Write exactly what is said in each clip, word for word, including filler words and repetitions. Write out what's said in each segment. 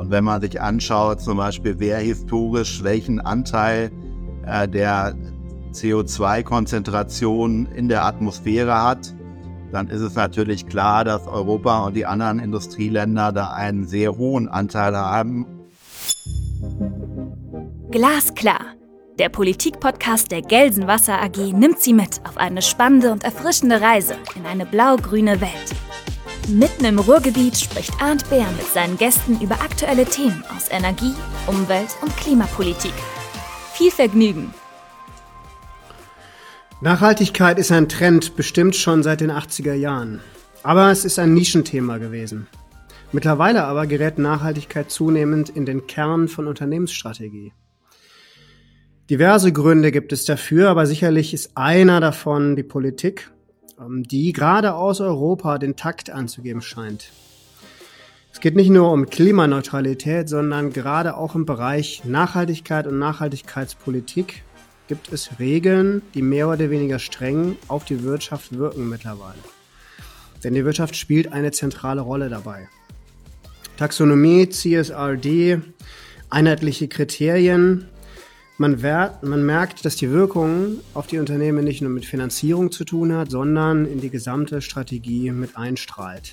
wenn man sich anschaut, zum Beispiel, wer historisch welchen Anteil äh, der C O zwei Konzentration in der Atmosphäre hat, dann ist es natürlich klar, dass Europa und die anderen Industrieländer da einen sehr hohen Anteil haben. Glasklar. Der Politik-Podcast der Gelsenwasser A G nimmt Sie mit auf eine spannende und erfrischende Reise in eine blau-grüne Welt. Mitten im Ruhrgebiet spricht Arndt Beer mit seinen Gästen über aktuelle Themen aus Energie, Umwelt und Klimapolitik. Viel Vergnügen! Nachhaltigkeit ist ein Trend, bestimmt schon seit den achtziger Jahren. Aber es ist ein Nischenthema gewesen. Mittlerweile aber gerät Nachhaltigkeit zunehmend in den Kern von Unternehmensstrategie. Diverse Gründe gibt es dafür, aber sicherlich ist einer davon die Politik, die gerade aus Europa den Takt anzugeben scheint. Es geht nicht nur um Klimaneutralität, sondern gerade auch im Bereich Nachhaltigkeit und Nachhaltigkeitspolitik gibt es Regeln, die mehr oder weniger streng auf die Wirtschaft wirken mittlerweile. Denn die Wirtschaft spielt eine zentrale Rolle dabei. Taxonomie, C S R D, einheitliche Kriterien. Man, wert, man merkt, dass die Wirkung auf die Unternehmen nicht nur mit Finanzierung zu tun hat, sondern in die gesamte Strategie mit einstrahlt.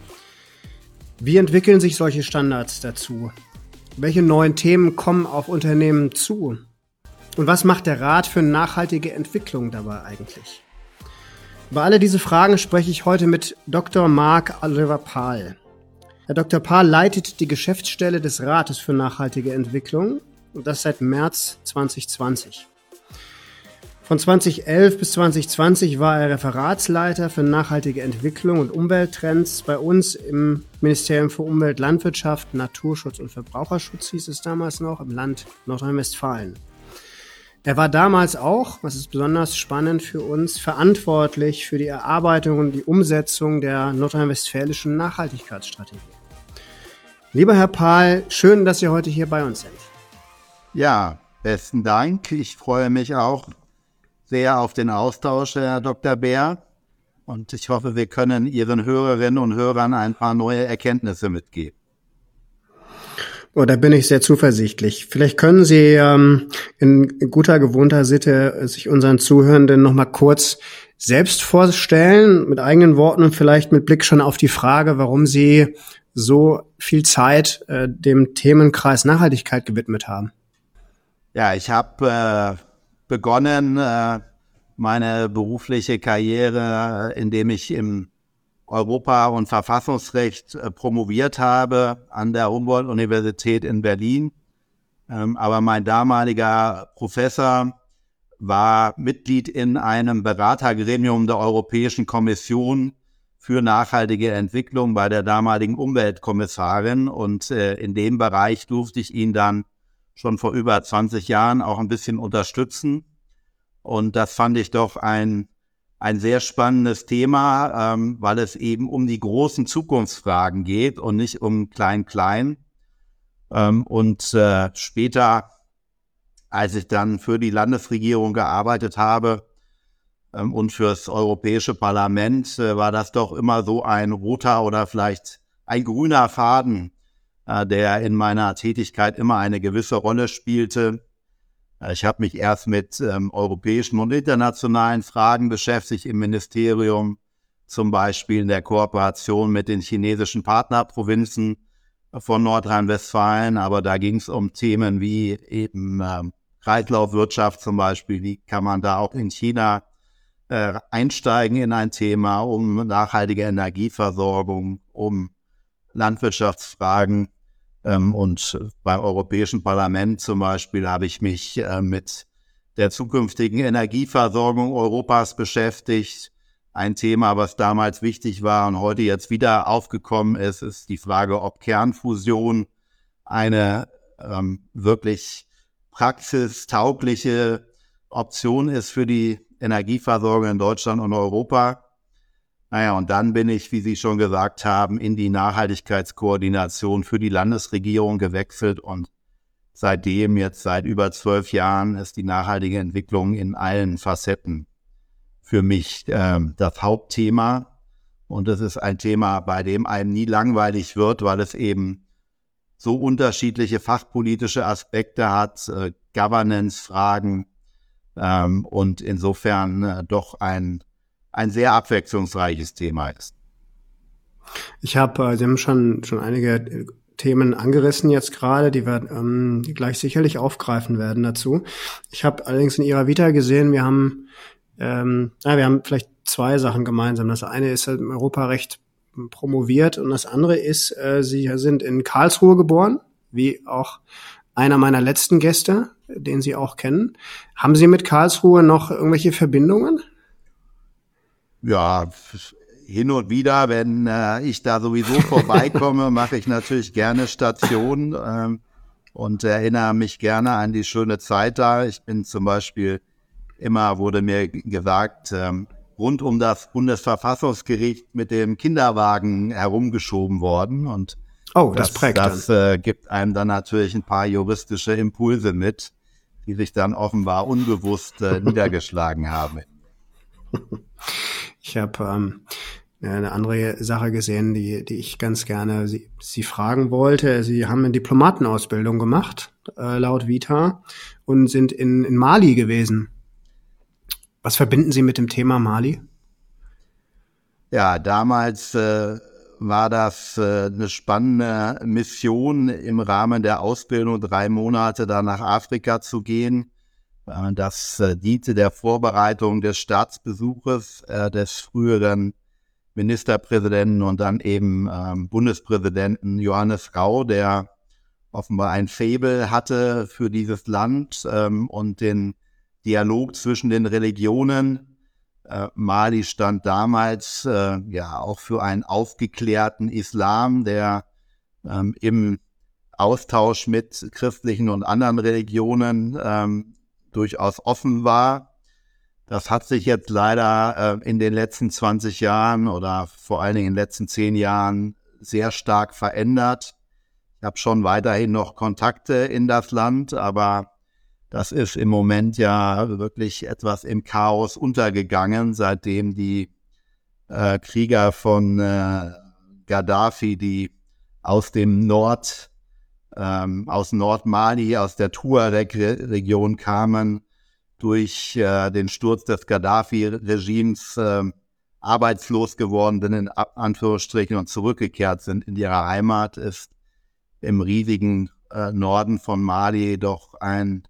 Wie entwickeln sich solche Standards dazu? Welche neuen Themen kommen auf Unternehmen zu? Und was macht der Rat für nachhaltige Entwicklung dabei eigentlich? Über alle diese Fragen spreche ich heute mit Doktor Mark Oliver Pahl. Herr Doktor Pahl leitet die Geschäftsstelle des Rates für nachhaltige Entwicklung und das seit März zwanzig zwanzig. Von zweitausendelf bis zwanzig zwanzig war er Referatsleiter für nachhaltige Entwicklung und Umwelttrends bei uns im Ministerium für Umwelt, Landwirtschaft, Naturschutz und Verbraucherschutz, hieß es damals noch, im Land Nordrhein-Westfalen. Er war damals auch, was ist besonders spannend für uns, verantwortlich für die Erarbeitung und die Umsetzung der nordrhein-westfälischen Nachhaltigkeitsstrategie. Lieber Herr Pahl, schön, dass Sie heute hier bei uns sind. Ja, besten Dank. Ich freue mich auch sehr auf den Austausch, Herr Doktor Beer. Und ich hoffe, wir können Ihren Hörerinnen und Hörern ein paar neue Erkenntnisse mitgeben. Oh, da bin ich sehr zuversichtlich. Vielleicht können Sie ähm, in guter, gewohnter Sitte sich unseren Zuhörenden noch mal kurz selbst vorstellen, mit eigenen Worten und vielleicht mit Blick schon auf die Frage, warum Sie so viel Zeit äh, dem Themenkreis Nachhaltigkeit gewidmet haben. Ja, ich habe äh, begonnen äh, meine berufliche Karriere, äh, indem ich im Europa- und Verfassungsrecht äh, promoviert habe an der Humboldt-Universität in Berlin. Ähm, aber mein damaliger Professor war Mitglied in einem Beratergremium der Europäischen Kommission für nachhaltige Entwicklung bei der damaligen Umweltkommissarin. Und äh, in dem Bereich durfte ich ihn dann schon vor über zwanzig Jahren auch ein bisschen unterstützen. Und das fand ich doch ein Ein sehr spannendes Thema, ähm, weil es eben um die großen Zukunftsfragen geht und nicht um Klein-Klein. Ähm, und äh, später, als ich dann für die Landesregierung gearbeitet habe ähm, und fürs Europäische Parlament, äh, war das doch immer so ein roter oder vielleicht ein grüner Faden, äh, der in meiner Tätigkeit immer eine gewisse Rolle spielte. Ich habe mich erst mit ähm, europäischen und internationalen Fragen beschäftigt im Ministerium, zum Beispiel in der Kooperation mit den chinesischen Partnerprovinzen von Nordrhein-Westfalen. Aber da ging es um Themen wie eben ähm, Kreislaufwirtschaft zum Beispiel. Wie kann man da auch in China äh, einsteigen in ein Thema, um nachhaltige Energieversorgung, um Landwirtschaftsfragen. Ähm, und beim Europäischen Parlament zum Beispiel habe ich mich äh, mit der zukünftigen Energieversorgung Europas beschäftigt. Ein Thema, was damals wichtig war und heute jetzt wieder aufgekommen ist, ist die Frage, ob Kernfusion eine ähm, wirklich praxistaugliche Option ist für die Energieversorgung in Deutschland und Europa. Naja, und dann bin ich, wie Sie schon gesagt haben, in die Nachhaltigkeitskoordination für die Landesregierung gewechselt und seitdem, jetzt seit über zwölf Jahren, ist die nachhaltige Entwicklung in allen Facetten für mich äh, das Hauptthema. Und es ist ein Thema, bei dem einem nie langweilig wird, weil es eben so unterschiedliche fachpolitische Aspekte hat, äh, Governance-Fragen ähm, und insofern äh, doch ein, ein sehr abwechslungsreiches Thema ist. Ich habe, äh, Sie haben schon schon einige Themen angerissen jetzt gerade, die wir ähm, gleich sicherlich aufgreifen werden dazu. Ich habe allerdings in Ihrer Vita gesehen, wir haben ähm, ja, wir haben vielleicht zwei Sachen gemeinsam. Das eine ist im Europarecht promoviert und das andere ist, äh, Sie sind in Karlsruhe geboren, wie auch einer meiner letzten Gäste, den Sie auch kennen. Haben Sie mit Karlsruhe noch irgendwelche Verbindungen? Ja, hin und wieder, wenn äh, ich da sowieso vorbeikomme, mache ich natürlich gerne Station ähm, und erinnere mich gerne an die schöne Zeit da. Ich bin zum Beispiel immer, wurde mir gesagt, ähm, rund um das Bundesverfassungsgericht mit dem Kinderwagen herumgeschoben worden. Und oh, das, das prägt Das dann. äh, gibt einem dann natürlich ein paar juristische Impulse mit, die sich dann offenbar unbewusst äh, niedergeschlagen haben. Ich habe ähm, eine andere Sache gesehen, die, die ich ganz gerne Sie, Sie fragen wollte. Sie haben eine Diplomatenausbildung gemacht, äh, laut Vita, und sind in, in Mali gewesen. Was verbinden Sie mit dem Thema Mali? Ja, damals äh, war das äh, eine spannende Mission im Rahmen der Ausbildung, drei Monate da nach Afrika zu gehen. Äh, das äh, diente der Vorbereitung des Staatsbesuches äh, des früheren Ministerpräsidenten und dann eben ähm, Bundespräsidenten Johannes Rau, der offenbar ein Faible hatte für dieses Land ähm, und den Dialog zwischen den Religionen. Äh, Mali stand damals äh, ja auch für einen aufgeklärten Islam, der ähm, im Austausch mit christlichen und anderen Religionen ähm, durchaus offen war. Das hat sich jetzt leider äh, in den letzten zwanzig Jahren oder vor allen Dingen in den letzten zehn Jahren sehr stark verändert. Ich habe schon weiterhin noch Kontakte in das Land, aber das ist im Moment ja wirklich etwas im Chaos untergegangen, seitdem die äh, Krieger von äh, Gaddafi, die aus dem Nord, ähm, aus Nordmali, aus der Tuareg-Region kamen, durch äh, den Sturz des Gaddafi-Regimes äh, arbeitslos geworden sind, in Anführungsstrichen, und zurückgekehrt sind in ihre Heimat, ist im riesigen äh, Norden von Mali doch ein,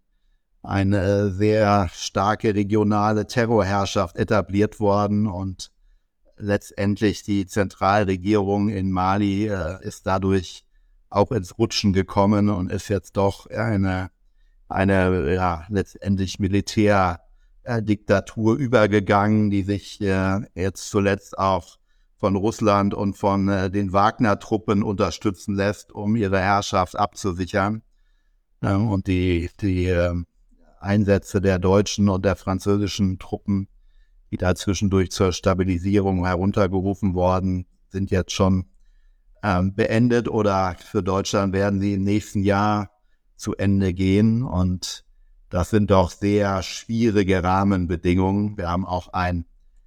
eine sehr starke regionale Terrorherrschaft etabliert worden und letztendlich die Zentralregierung in Mali äh, ist dadurch auch ins Rutschen gekommen und ist jetzt doch eine eine ja letztendlich Militärdiktatur übergegangen, die sich äh, jetzt zuletzt auch von Russland und von äh, den Wagner-Truppen unterstützen lässt, um ihre Herrschaft abzusichern. Ja, und die, die äh, Einsätze der deutschen und der französischen Truppen, die da zwischendurch zur Stabilisierung heruntergerufen worden, sind jetzt schon ähm, beendet oder für Deutschland werden sie im nächsten Jahr zu Ende gehen, und das sind doch sehr schwierige Rahmenbedingungen. Wir haben auch ein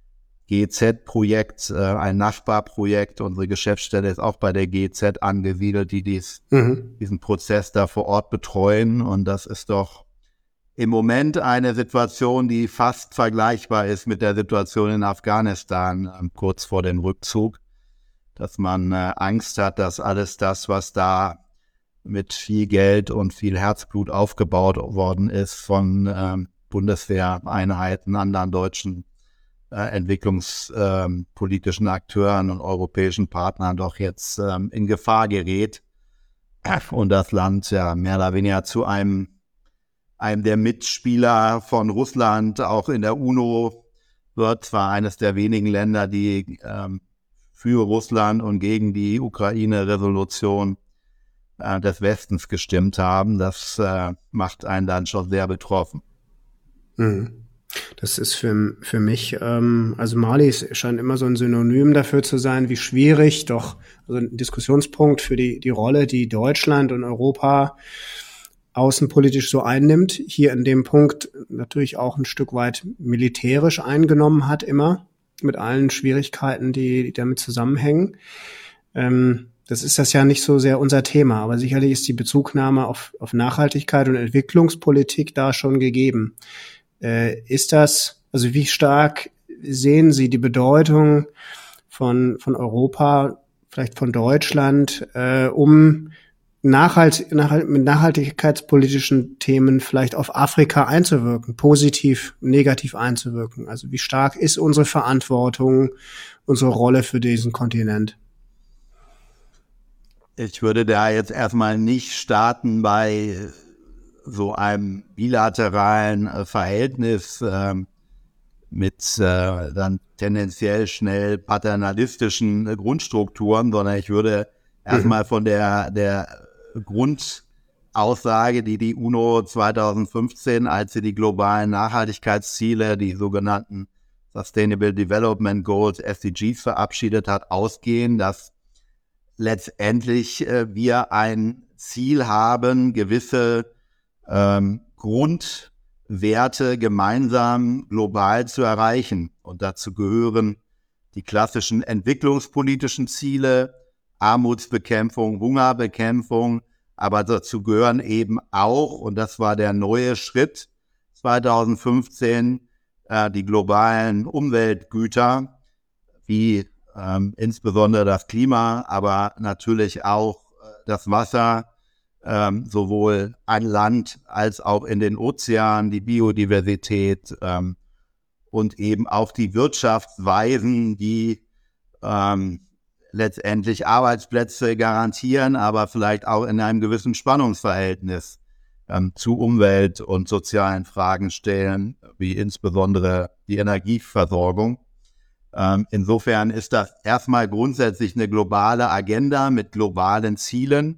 G Z-Projekt, äh, ein Nachbarprojekt. Unsere Geschäftsstelle ist auch bei der G Z angesiedelt, die dies, mhm. diesen Prozess da vor Ort betreuen, und das ist doch im Moment eine Situation, die fast vergleichbar ist mit der Situation in Afghanistan äh, kurz vor dem Rückzug, dass man äh, Angst hat, dass alles das, was da mit viel Geld und viel Herzblut aufgebaut worden ist von ähm, Bundeswehreinheiten, anderen deutschen äh, entwicklungspolitischen ähm, Akteuren und europäischen Partnern doch jetzt ähm, in Gefahr gerät und das Land ja mehr oder weniger zu einem, einem der Mitspieler von Russland auch in der UNO wird, zwar eines der wenigen Länder, die ähm, für Russland und gegen die Ukraine-Resolution des Westens gestimmt haben. Das äh, macht einen dann schon sehr betroffen. Das ist für, für mich, ähm, also Mali scheint immer so ein Synonym dafür zu sein, wie schwierig, doch also ein Diskussionspunkt für die, die Rolle, die Deutschland und Europa außenpolitisch so einnimmt, hier in dem Punkt natürlich auch ein Stück weit militärisch eingenommen hat immer, mit allen Schwierigkeiten, die, die damit zusammenhängen. Ähm, das ist das ja nicht so sehr unser Thema, aber sicherlich ist die Bezugnahme auf, auf Nachhaltigkeit und Entwicklungspolitik da schon gegeben. Äh, ist das, also wie stark sehen Sie die Bedeutung von, von Europa, vielleicht von Deutschland, äh, um nachhalt, nachhalt, mit nachhaltigkeitspolitischen Themen vielleicht auf Afrika einzuwirken, positiv, negativ einzuwirken? Also wie stark ist unsere Verantwortung, unsere Rolle für diesen Kontinent? Ich würde da jetzt erstmal nicht starten bei so einem bilateralen äh, Verhältnis äh, mit äh, dann tendenziell schnell paternalistischen äh, Grundstrukturen, sondern ich würde mhm. erstmal von der, der Grundaussage, die die UNO zweitausendfünfzehn, als sie die globalen Nachhaltigkeitsziele, die sogenannten Sustainable Development Goals, S D Gs, verabschiedet hat, ausgehen, dass letztendlich äh, wir ein Ziel haben, gewisse ähm, Grundwerte gemeinsam global zu erreichen. Und dazu gehören die klassischen entwicklungspolitischen Ziele, Armutsbekämpfung, Hungerbekämpfung, aber dazu gehören eben auch, und das war der neue Schritt zweitausendfünfzehn, äh, die globalen Umweltgüter, wie Ähm, insbesondere das Klima, aber natürlich auch äh, das Wasser, ähm, sowohl an Land als auch in den Ozeanen, die Biodiversität ähm, und eben auch die Wirtschaftsweisen, die ähm, letztendlich Arbeitsplätze garantieren, aber vielleicht auch in einem gewissen Spannungsverhältnis ähm, zu Umwelt- und sozialen Fragen stellen, wie insbesondere die Energieversorgung. Insofern ist das erstmal grundsätzlich eine globale Agenda mit globalen Zielen,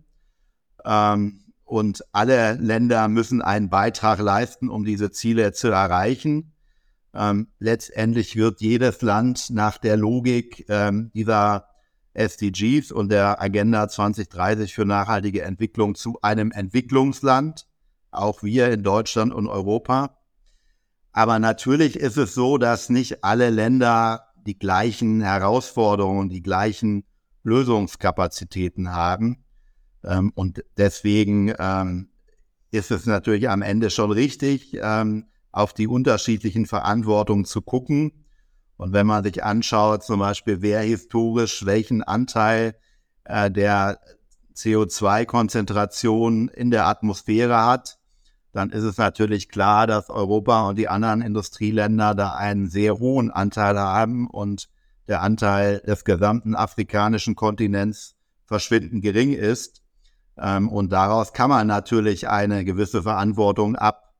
und alle Länder müssen einen Beitrag leisten, um diese Ziele zu erreichen. Letztendlich wird jedes Land nach der Logik dieser S D Gs und der Agenda zwanzig dreißig für nachhaltige Entwicklung zu einem Entwicklungsland, auch wir in Deutschland und Europa. Aber natürlich ist es so, dass nicht alle Länder die gleichen Herausforderungen, die gleichen Lösungskapazitäten haben. Ähm, und deswegen ähm, ist es natürlich am Ende schon richtig, ähm, auf die unterschiedlichen Verantwortungen zu gucken. Und wenn man sich anschaut, zum Beispiel, wer historisch welchen Anteil äh, der C O zwei Konzentration in der Atmosphäre hat, dann ist es natürlich klar, dass Europa und die anderen Industrieländer da einen sehr hohen Anteil haben und der Anteil des gesamten afrikanischen Kontinents verschwindend gering ist. Und daraus kann man natürlich eine gewisse Verantwortung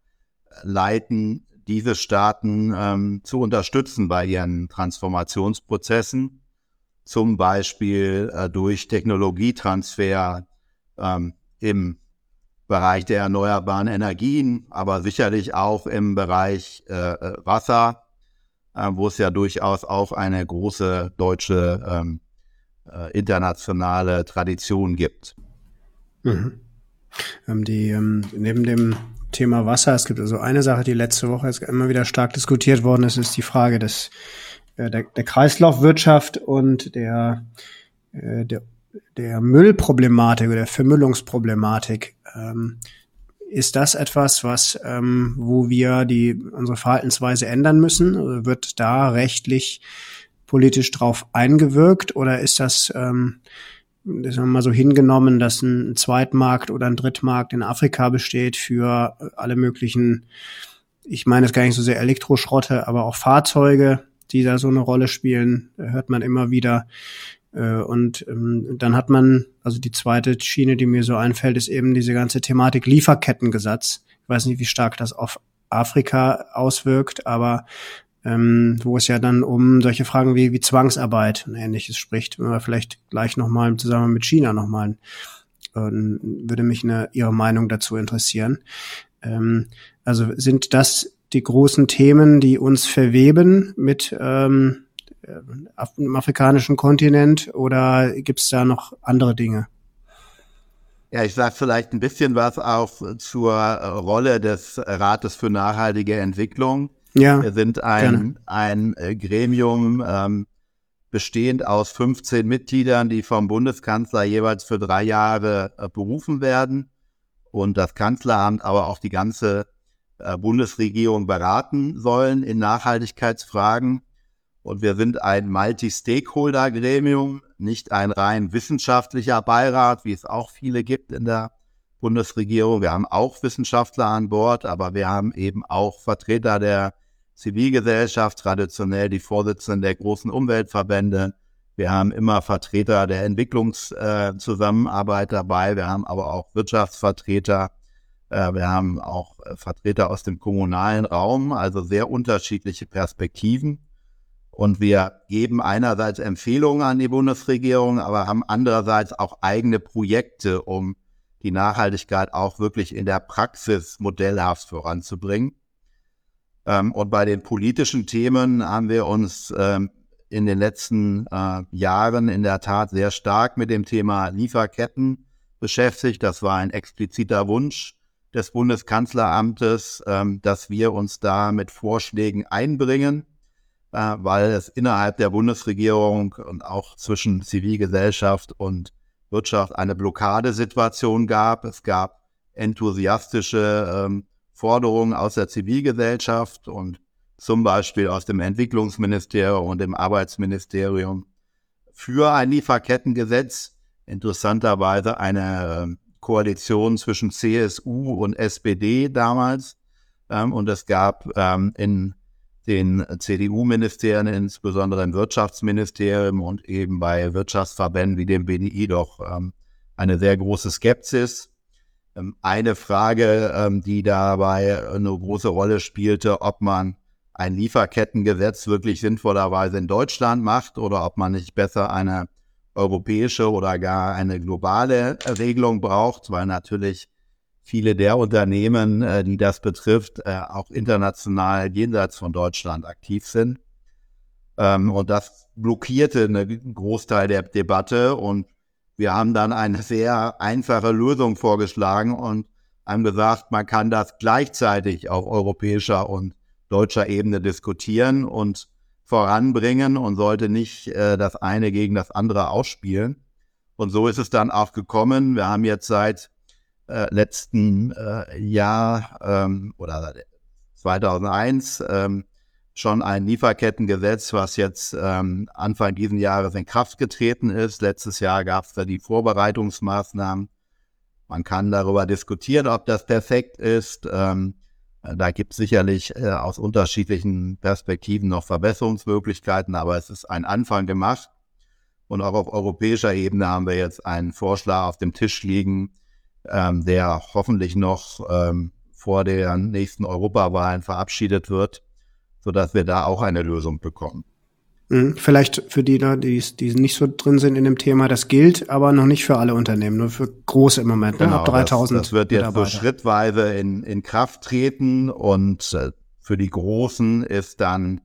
ableiten, diese Staaten ähm, zu unterstützen bei ihren Transformationsprozessen, zum Beispiel äh, durch Technologietransfer ähm, im Bereich der erneuerbaren Energien, aber sicherlich auch im Bereich äh, Wasser, äh, wo es ja durchaus auch eine große deutsche ähm, äh, internationale Tradition gibt. Mhm. Ähm, die, ähm, neben dem Thema Wasser, es gibt also eine Sache, die letzte Woche jetzt immer wieder stark diskutiert worden ist, ist die Frage des, äh, der, der Kreislaufwirtschaft und der, äh, der der Müllproblematik oder der Vermüllungsproblematik. Ähm, ist das etwas, was, ähm, wo wir die, unsere Verhaltensweise ändern müssen? Oder wird da rechtlich, politisch drauf eingewirkt? Oder ist das, ähm, das haben wir mal so hingenommen, dass ein Zweitmarkt oder ein Drittmarkt in Afrika besteht für alle möglichen, ich meine es gar nicht so sehr Elektroschrotte, aber auch Fahrzeuge, die da so eine Rolle spielen, da hört man immer wieder. Und ähm, dann hat man, also die zweite Schiene, die mir so einfällt, ist eben diese ganze Thematik Lieferkettengesetz. Ich weiß nicht, wie stark das auf Afrika auswirkt, aber ähm, wo es ja dann um solche Fragen wie, wie Zwangsarbeit und Ähnliches spricht. Wenn wir vielleicht gleich nochmal im Zusammenhang mit China nochmal, äh, würde mich eine, Ihre Meinung dazu interessieren. Ähm, also sind das die großen Themen, die uns verweben mit ähm, im afrikanischen Kontinent, oder gibt es da noch andere Dinge? Ja, ich sage vielleicht ein bisschen was auch zur Rolle des Rates für nachhaltige Entwicklung. Ja, Wir sind ein, ein Gremium, ähm, bestehend aus fünfzehn Mitgliedern, die vom Bundeskanzler jeweils für drei Jahre äh, berufen werden und das Kanzleramt aber auch die ganze äh, Bundesregierung beraten sollen in Nachhaltigkeitsfragen. Und wir sind ein Multi-Stakeholder-Gremium, nicht ein rein wissenschaftlicher Beirat, wie es auch viele gibt in der Bundesregierung. Wir haben auch Wissenschaftler an Bord, aber wir haben eben auch Vertreter der Zivilgesellschaft, traditionell die Vorsitzenden der großen Umweltverbände. Wir haben immer Vertreter der Entwicklungszusammenarbeit äh, dabei. Wir haben aber auch Wirtschaftsvertreter. Äh, wir haben auch äh, Vertreter aus dem kommunalen Raum, also sehr unterschiedliche Perspektiven. Und wir geben einerseits Empfehlungen an die Bundesregierung, aber haben andererseits auch eigene Projekte, um die Nachhaltigkeit auch wirklich in der Praxis modellhaft voranzubringen. Ähm, und bei den politischen Themen haben wir uns ähm, in den letzten äh, Jahren in der Tat sehr stark mit dem Thema Lieferketten beschäftigt. Das war ein expliziter Wunsch des Bundeskanzleramtes, ähm, dass wir uns da mit Vorschlägen einbringen, äh, weil es innerhalb der Bundesregierung und auch zwischen Zivilgesellschaft und Wirtschaft eine Blockadesituation gab. Es gab enthusiastische ähm, Forderungen aus der Zivilgesellschaft und zum Beispiel aus dem Entwicklungsministerium und dem Arbeitsministerium für ein Lieferkettengesetz. Interessanterweise eine äh, Koalition zwischen C S U und S P D damals. Ähm, und es gab ähm, in den C D U-Ministerien, insbesondere im Wirtschaftsministerium und eben bei Wirtschaftsverbänden wie dem B D I doch ähm, eine sehr große Skepsis. Ähm, eine Frage, ähm, die dabei eine große Rolle spielte, ob man ein Lieferkettengesetz wirklich sinnvollerweise in Deutschland macht oder ob man nicht besser eine europäische oder gar eine globale Regelung braucht, weil natürlich viele der Unternehmen, äh, die das betrifft, äh, auch international jenseits von Deutschland aktiv sind. Ähm, und das blockierte einen Großteil der Debatte und wir haben dann eine sehr einfache Lösung vorgeschlagen und haben gesagt, man kann das gleichzeitig auf europäischer und deutscher Ebene diskutieren und voranbringen und sollte nicht äh, das eine gegen das andere ausspielen. Und so ist es dann auch gekommen. Wir haben jetzt seit äh, letzten äh, Jahr ähm, oder zweitausendeins ähm, schon ein Lieferkettengesetz, was jetzt ähm, Anfang diesen Jahres in Kraft getreten ist. Letztes Jahr gab es da die Vorbereitungsmaßnahmen. Man kann darüber diskutieren, ob das perfekt ist. Ähm, da gibt es sicherlich äh, aus unterschiedlichen Perspektiven noch Verbesserungsmöglichkeiten, aber es ist ein Anfang gemacht. Und auch auf europäischer Ebene haben wir jetzt einen Vorschlag auf dem Tisch liegen, ähm, der hoffentlich noch ähm, vor den nächsten Europawahlen verabschiedet wird, sodass wir da auch eine Lösung bekommen. Vielleicht für die, die, die nicht so drin sind in dem Thema, das gilt aber noch nicht für alle Unternehmen, nur für große im Moment, genau, ab dreitausend. Das, das wird jetzt so schrittweise in, in Kraft treten und äh, für die Großen ist dann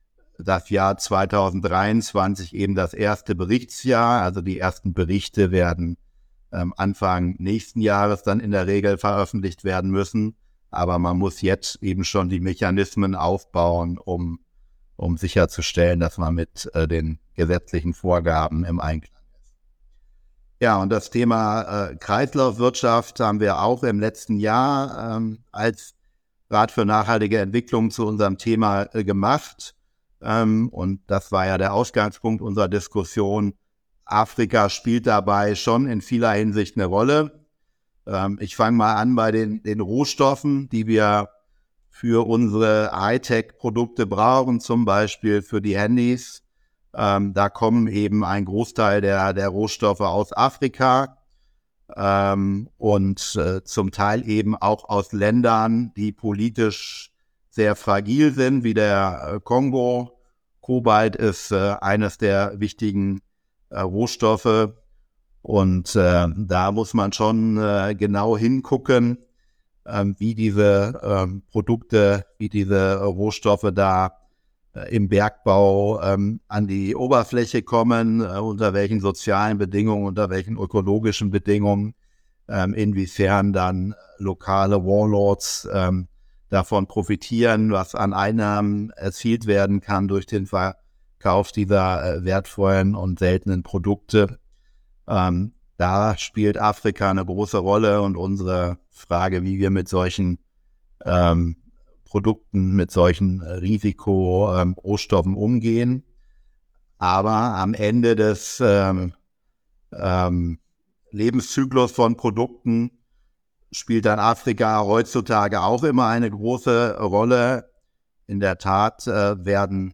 das Jahr zweitausenddreiundzwanzig eben das erste Berichtsjahr. Also die ersten Berichte werden ähm, Anfang nächsten Jahres dann in der Regel veröffentlicht werden müssen. Aber man muss jetzt eben schon die Mechanismen aufbauen, um um sicherzustellen, dass man mit äh, den gesetzlichen Vorgaben im Einklang ist. Ja, und das Thema äh, Kreislaufwirtschaft haben wir auch im letzten Jahr ähm, als Rat für nachhaltige Entwicklung zu unserem Thema äh, gemacht. Ähm, und das war ja der Ausgangspunkt unserer Diskussion. Afrika spielt dabei schon in vieler Hinsicht eine Rolle. Ähm, ich fange mal an bei den, den Rohstoffen, die wir für unsere Hightech-Produkte brauchen, zum Beispiel für die Handys. Ähm, da kommen eben ein Großteil der, der Rohstoffe aus Afrika ähm, und äh, zum Teil eben auch aus Ländern, die politisch sehr fragil sind, wie der äh, Kongo. Kobalt ist äh, eines der wichtigen äh, Rohstoffe und äh, da muss man schon äh, genau hingucken, wie diese ähm, Produkte, wie diese Rohstoffe da äh, im Bergbau ähm, an die Oberfläche kommen, äh, unter welchen sozialen Bedingungen, unter welchen ökologischen Bedingungen, ähm, inwiefern dann lokale Warlords ähm, davon profitieren, was an Einnahmen erzielt werden kann durch den Ver- Kauf dieser äh, wertvollen und seltenen Produkte. Ähm, da spielt Afrika eine große Rolle und unsere Frage, wie wir mit solchen ähm, Produkten, mit solchen äh, Risiko-Rohstoffen ähm, umgehen. Aber am Ende des ähm, ähm, Lebenszyklus von Produkten spielt dann Afrika heutzutage auch immer eine große Rolle. In der Tat äh, werden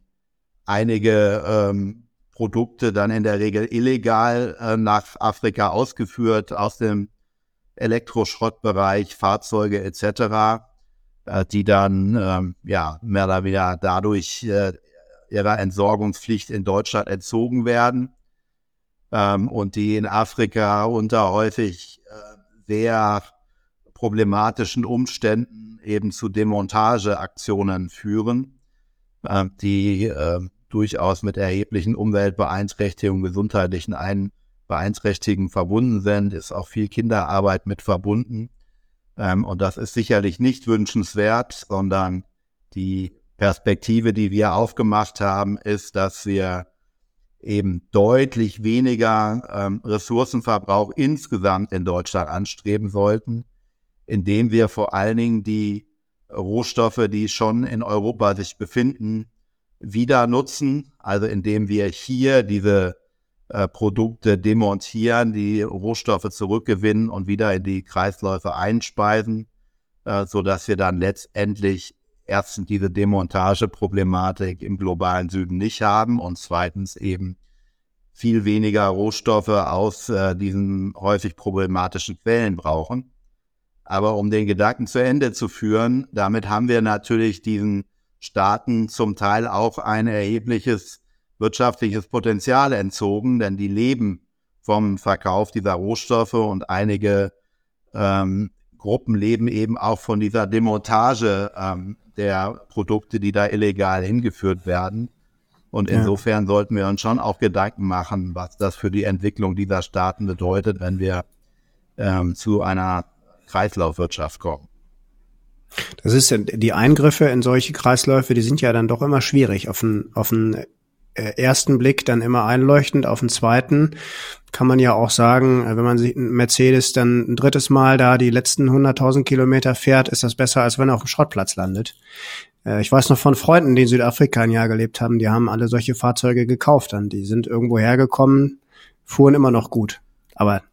einige ähm, Produkte dann in der Regel illegal äh, nach Afrika ausgeführt, aus dem Elektroschrottbereich, Fahrzeuge et cetera, äh, die dann ähm, ja mehr oder weniger dadurch äh, ihrer Entsorgungspflicht in Deutschland entzogen werden ähm, und die in Afrika unter häufig äh, sehr problematischen Umständen eben zu Demontageaktionen führen, äh, die äh, durchaus mit erheblichen Umweltbeeinträchtigungen, gesundheitlichen Ein- Beeinträchtigungen verbunden sind, ist auch viel Kinderarbeit mit verbunden. Ähm, und das ist sicherlich nicht wünschenswert, sondern die Perspektive, die wir aufgemacht haben, ist, dass wir eben deutlich weniger ähm, Ressourcenverbrauch insgesamt in Deutschland anstreben sollten, indem wir vor allen Dingen die Rohstoffe, die schon in Europa sich befinden, wieder nutzen, also indem wir hier diese äh, Produkte demontieren, die Rohstoffe zurückgewinnen und wieder in die Kreisläufe einspeisen, äh, sodass wir dann letztendlich erstens diese Demontageproblematik im globalen Süden nicht haben und zweitens eben viel weniger Rohstoffe aus äh, diesen häufig problematischen Quellen brauchen. Aber um den Gedanken zu Ende zu führen, damit haben wir natürlich diesen Staaten zum Teil auch ein erhebliches wirtschaftliches Potenzial entzogen, denn die leben vom Verkauf dieser Rohstoffe und einige ähm, Gruppen leben eben auch von dieser Demontage ähm, der Produkte, die da illegal hingeführt werden. Und insofern ja. sollten wir uns schon auch Gedanken machen, was das für die Entwicklung dieser Staaten bedeutet, wenn wir ähm, zu einer Kreislaufwirtschaft kommen. Das ist ja, die Eingriffe in solche Kreisläufe, die sind ja dann doch immer schwierig. Auf den, auf den ersten Blick dann immer einleuchtend, auf den zweiten kann man ja auch sagen, wenn man sich ein Mercedes dann ein drittes Mal da die letzten hunderttausend Kilometer fährt, ist das besser, als wenn er auf dem Schrottplatz landet. Ich weiß noch von Freunden, die in Südafrika ein Jahr gelebt haben, die haben alle solche Fahrzeuge gekauft dann. Die sind irgendwo hergekommen, fuhren immer noch gut. Aber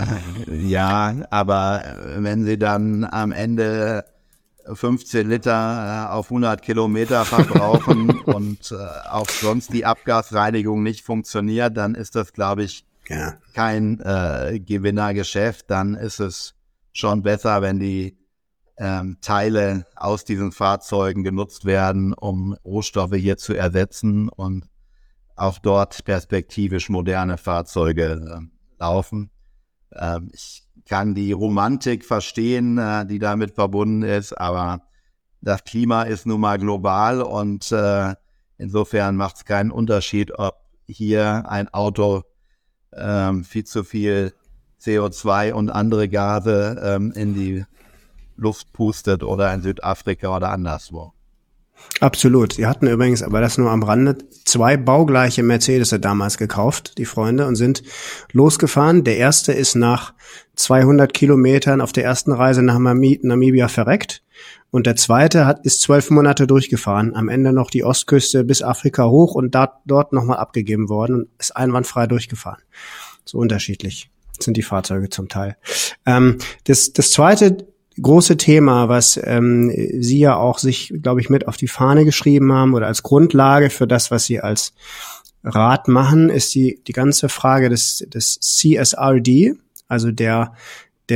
ja, aber wenn sie dann am Ende fünfzehn Liter auf hundert Kilometer verbrauchen und äh, auch sonst die Abgasreinigung nicht funktioniert, dann ist das, glaube ich, ja. kein äh, Gewinnergeschäft. Dann ist es schon besser, wenn die ähm, Teile aus diesen Fahrzeugen genutzt werden, um Rohstoffe hier zu ersetzen und auch dort perspektivisch moderne Fahrzeuge äh, laufen. Ähm, ich kann die Romantik verstehen, äh, die damit verbunden ist, aber das Klima ist nun mal global und äh, insofern macht es keinen Unterschied, ob hier ein Auto ähm, viel zu viel C O zwei und andere Gase ähm, in die Luft pustet oder in Südafrika oder anderswo. Absolut. Sie hatten übrigens, aber das nur am Rande, zwei baugleiche Mercedes damals gekauft, die Freunde, und sind losgefahren. Der erste ist nach zweihundert Kilometern auf der ersten Reise nach Namibia verreckt. Und der zweite hat ist zwölf Monate durchgefahren, am Ende noch die Ostküste bis Afrika hoch und da, dort nochmal abgegeben worden und ist einwandfrei durchgefahren. So unterschiedlich sind die Fahrzeuge zum Teil. Ähm, das, das zweite große Thema, was ähm, Sie ja auch sich, glaube ich, mit auf die Fahne geschrieben haben oder als Grundlage für das, was Sie als Rat machen, ist die die ganze Frage des des C S R D, also der der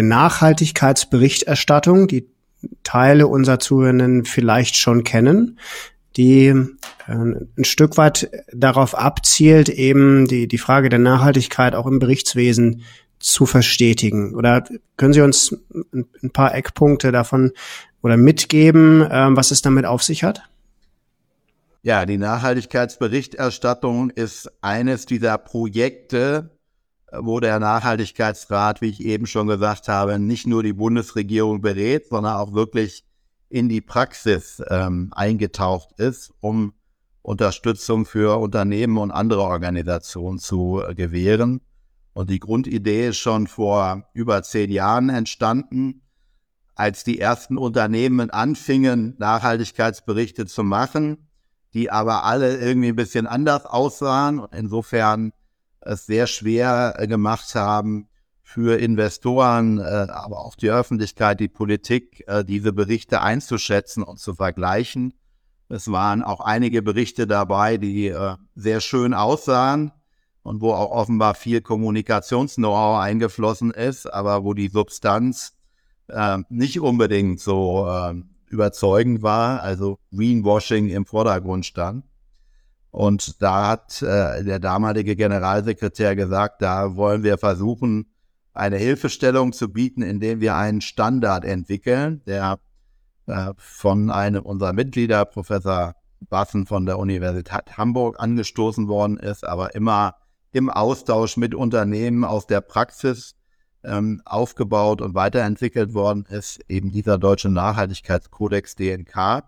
Nachhaltigkeitsberichterstattung, die Teile unserer Zuhörenden vielleicht schon kennen, die äh, ein Stück weit darauf abzielt, eben die die Frage der Nachhaltigkeit auch im Berichtswesen zu verstetigen. Oder können Sie uns ein paar Eckpunkte davon oder mitgeben, was es damit auf sich hat? Ja, die Nachhaltigkeitsberichterstattung ist eines dieser Projekte, wo der Nachhaltigkeitsrat, wie ich eben schon gesagt habe, nicht nur die Bundesregierung berät, sondern auch wirklich in die Praxis ähm, eingetaucht ist, um Unterstützung für Unternehmen und andere Organisationen zu äh, gewähren. Und die Grundidee ist schon vor über zehn Jahren entstanden, als die ersten Unternehmen anfingen, Nachhaltigkeitsberichte zu machen, die aber alle irgendwie ein bisschen anders aussahen und insofern es sehr schwer äh, gemacht haben, für Investoren, äh, aber auch die Öffentlichkeit, die Politik, äh, diese Berichte einzuschätzen und zu vergleichen. Es waren auch einige Berichte dabei, die äh, sehr schön aussahen und wo auch offenbar viel Kommunikations-Know-how eingeflossen ist, aber wo die Substanz äh, nicht unbedingt so äh, überzeugend war, also Greenwashing im Vordergrund stand. Und da hat äh, der damalige Generalsekretär gesagt, da wollen wir versuchen, eine Hilfestellung zu bieten, indem wir einen Standard entwickeln, der äh, von einem unserer Mitglieder, Professor Bassen von der Universität Hamburg, angestoßen worden ist, aber immer im Austausch mit Unternehmen aus der Praxis ähm, aufgebaut und weiterentwickelt worden ist, eben dieser deutsche Nachhaltigkeitskodex D N K.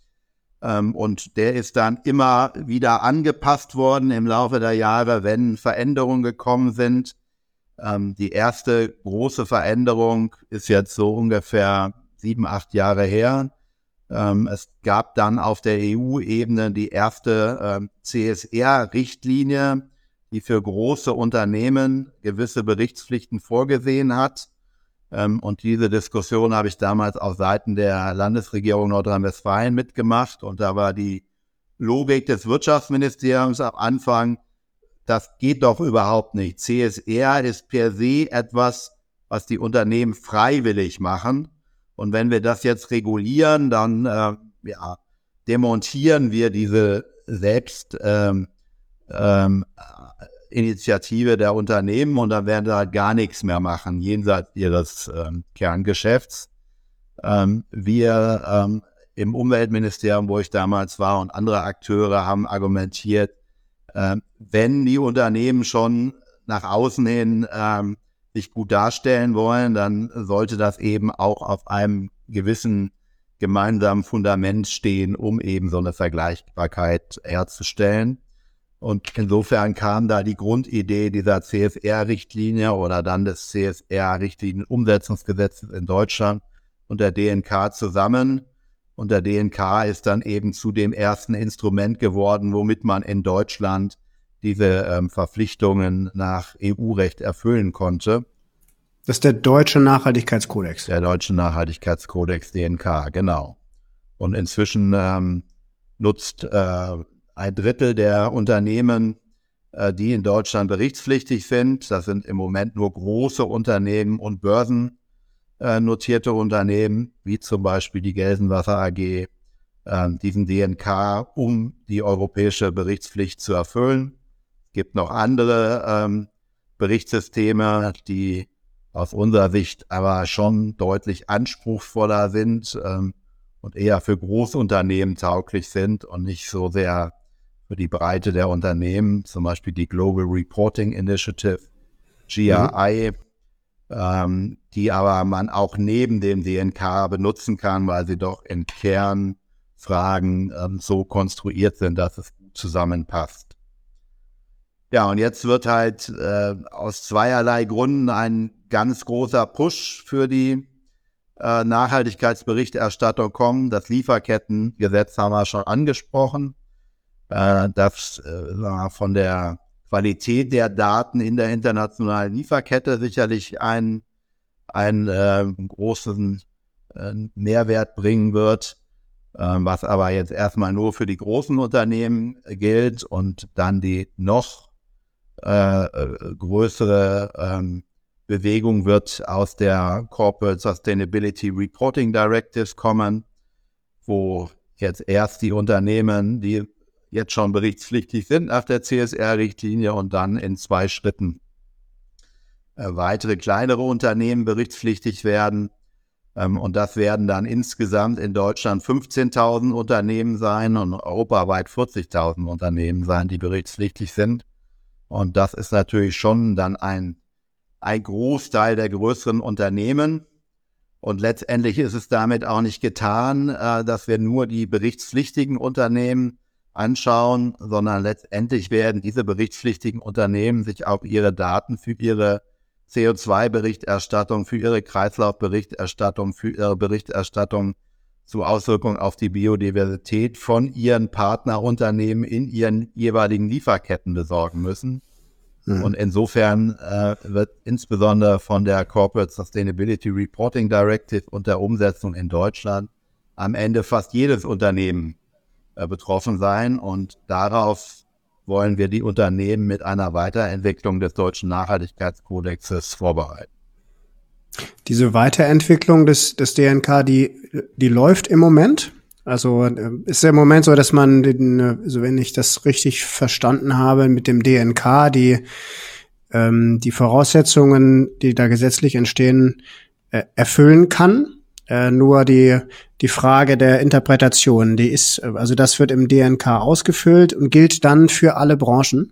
Ähm, und der ist dann immer wieder angepasst worden im Laufe der Jahre, wenn Veränderungen gekommen sind. Ähm, die erste große Veränderung ist jetzt so ungefähr sieben, acht Jahre her. Ähm, es gab dann auf der E U-Ebene die erste ähm, C S R-Richtlinie, die für große Unternehmen gewisse Berichtspflichten vorgesehen hat. Ähm, und diese Diskussion habe ich damals auf Seiten der Landesregierung Nordrhein-Westfalen mitgemacht. Und da war die Logik des Wirtschaftsministeriums am Anfang, das geht doch überhaupt nicht. C S R ist per se etwas, was die Unternehmen freiwillig machen. Und wenn wir das jetzt regulieren, dann äh, ja, demontieren wir diese Selbst ähm, ähm, Initiative der Unternehmen und dann werden sie halt gar nichts mehr machen, jenseits ihres ähm, Kerngeschäfts. Ähm, wir ähm, im Umweltministerium, wo ich damals war, und andere Akteure haben argumentiert, äh, wenn die Unternehmen schon nach außen hin ähm, sich gut darstellen wollen, dann sollte das eben auch auf einem gewissen gemeinsamen Fundament stehen, um eben so eine Vergleichbarkeit herzustellen. Und insofern kam da die Grundidee dieser C S R-Richtlinie oder dann des C S R-Richtlinien-Umsetzungsgesetzes in Deutschland und der D N K zusammen. Und der D N K ist dann eben zu dem ersten Instrument geworden, womit man in Deutschland diese ähm, Verpflichtungen nach E U-Recht erfüllen konnte. Das ist der Deutsche Nachhaltigkeitskodex. Der Deutsche Nachhaltigkeitskodex D N K, genau. Und inzwischen ähm, nutzt äh, ein Drittel der Unternehmen, äh, die in Deutschland berichtspflichtig sind, das sind im Moment nur große Unternehmen und börsennotierte Unternehmen, wie zum Beispiel die Gelsenwasser A G, äh, diesen D N K, um die europäische Berichtspflicht zu erfüllen. Es gibt noch andere ähm, Berichtssysteme, die aus unserer Sicht aber schon deutlich anspruchsvoller sind ähm, und eher für Großunternehmen tauglich sind und nicht so sehr für die Breite der Unternehmen, zum Beispiel die Global Reporting Initiative, G R I, mhm. ähm, die aber man auch neben dem D N K benutzen kann, weil sie doch in Kernfragen ähm, so konstruiert sind, dass es gut zusammenpasst. Ja, und jetzt wird halt äh, aus zweierlei Gründen ein ganz großer Push für die äh, Nachhaltigkeitsberichterstattung kommen. Das Lieferkettengesetz haben wir schon angesprochen. Äh, das äh, von der Qualität der Daten in der internationalen Lieferkette sicherlich einen, einen äh, großen äh, Mehrwert bringen wird, äh, was aber jetzt erstmal nur für die großen Unternehmen gilt und dann die noch äh, größere ähm, Bewegung wird aus der Corporate Sustainability Reporting Directives kommen, wo jetzt erst die Unternehmen, die jetzt schon berichtspflichtig sind nach der C S R-Richtlinie und dann in zwei Schritten äh, weitere kleinere Unternehmen berichtspflichtig werden. Ähm, und das werden dann insgesamt in Deutschland fünfzehntausend Unternehmen sein und europaweit vierzigtausend Unternehmen sein, die berichtspflichtig sind. Und das ist natürlich schon dann ein, ein Großteil der größeren Unternehmen. Und letztendlich ist es damit auch nicht getan, äh, dass wir nur die berichtspflichtigen Unternehmen anschauen, sondern letztendlich werden diese berichtspflichtigen Unternehmen sich auch ihre Daten für ihre C O zwei Berichterstattung, für ihre Kreislaufberichterstattung, für ihre Berichterstattung zu Auswirkungen auf die Biodiversität von ihren Partnerunternehmen in ihren jeweiligen Lieferketten besorgen müssen. Mhm. Und insofern äh, wird insbesondere von der Corporate Sustainability Reporting Directive und der Umsetzung in Deutschland am Ende fast jedes Unternehmen äh, betroffen sein. Und darauf wollen wir die Unternehmen mit einer Weiterentwicklung des deutschen Nachhaltigkeitskodexes vorbereiten. Diese Weiterentwicklung des, des D N K, die, die läuft im Moment. Also ist ja im Moment so, dass man, den, also wenn ich das richtig verstanden habe, mit dem D N K die, ähm, die Voraussetzungen, die da gesetzlich entstehen, äh, erfüllen kann. Äh, nur die, die Frage der Interpretation, die ist, also das wird im D N K ausgefüllt und gilt dann für alle Branchen.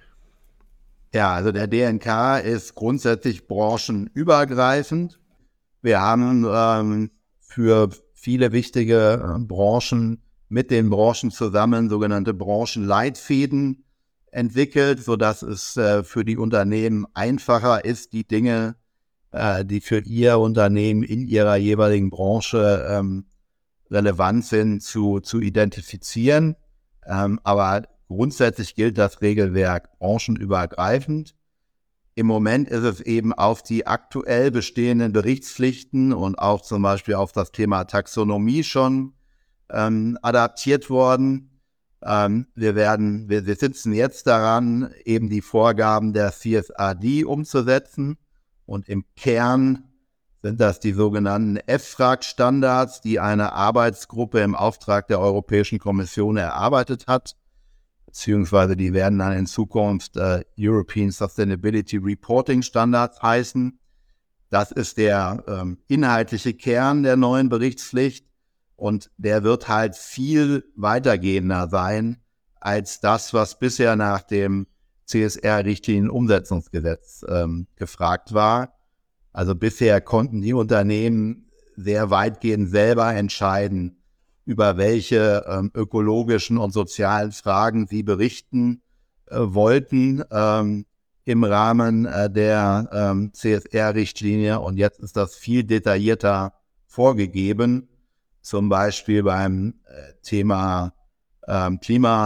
Ja, also der D N K ist grundsätzlich branchenübergreifend. Wir haben ähm, für viele wichtige äh, Branchen mit den Branchen zusammen sogenannte Branchenleitfäden entwickelt, sodass es äh, für die Unternehmen einfacher ist, die Dinge, äh, die für ihr Unternehmen in ihrer jeweiligen Branche ähm, relevant sind, zu, zu identifizieren. Ähm, aber grundsätzlich gilt das Regelwerk branchenübergreifend. Im Moment ist es eben auf die aktuell bestehenden Berichtspflichten und auch zum Beispiel auf das Thema Taxonomie schon ähm, adaptiert worden. Ähm, wir werden, wir, wir sitzen jetzt daran, eben die Vorgaben der C S R D umzusetzen. Und im Kern sind das die sogenannten F R A G-Standards, die eine Arbeitsgruppe im Auftrag der Europäischen Kommission erarbeitet hat. Beziehungsweise die werden dann in Zukunft äh, European Sustainability Reporting Standards heißen. Das ist der ähm, inhaltliche Kern der neuen Berichtspflicht und der wird halt viel weitergehender sein als das, was bisher nach dem C S R-Richtlinien-Umsetzungsgesetz ähm, gefragt war. Also bisher konnten die Unternehmen sehr weitgehend selber entscheiden, über welche ähm, ökologischen und sozialen Fragen sie berichten äh, wollten ähm, im Rahmen äh, der ähm, C S R-Richtlinie. Und jetzt ist das viel detaillierter vorgegeben. Zum Beispiel beim äh, Thema ähm,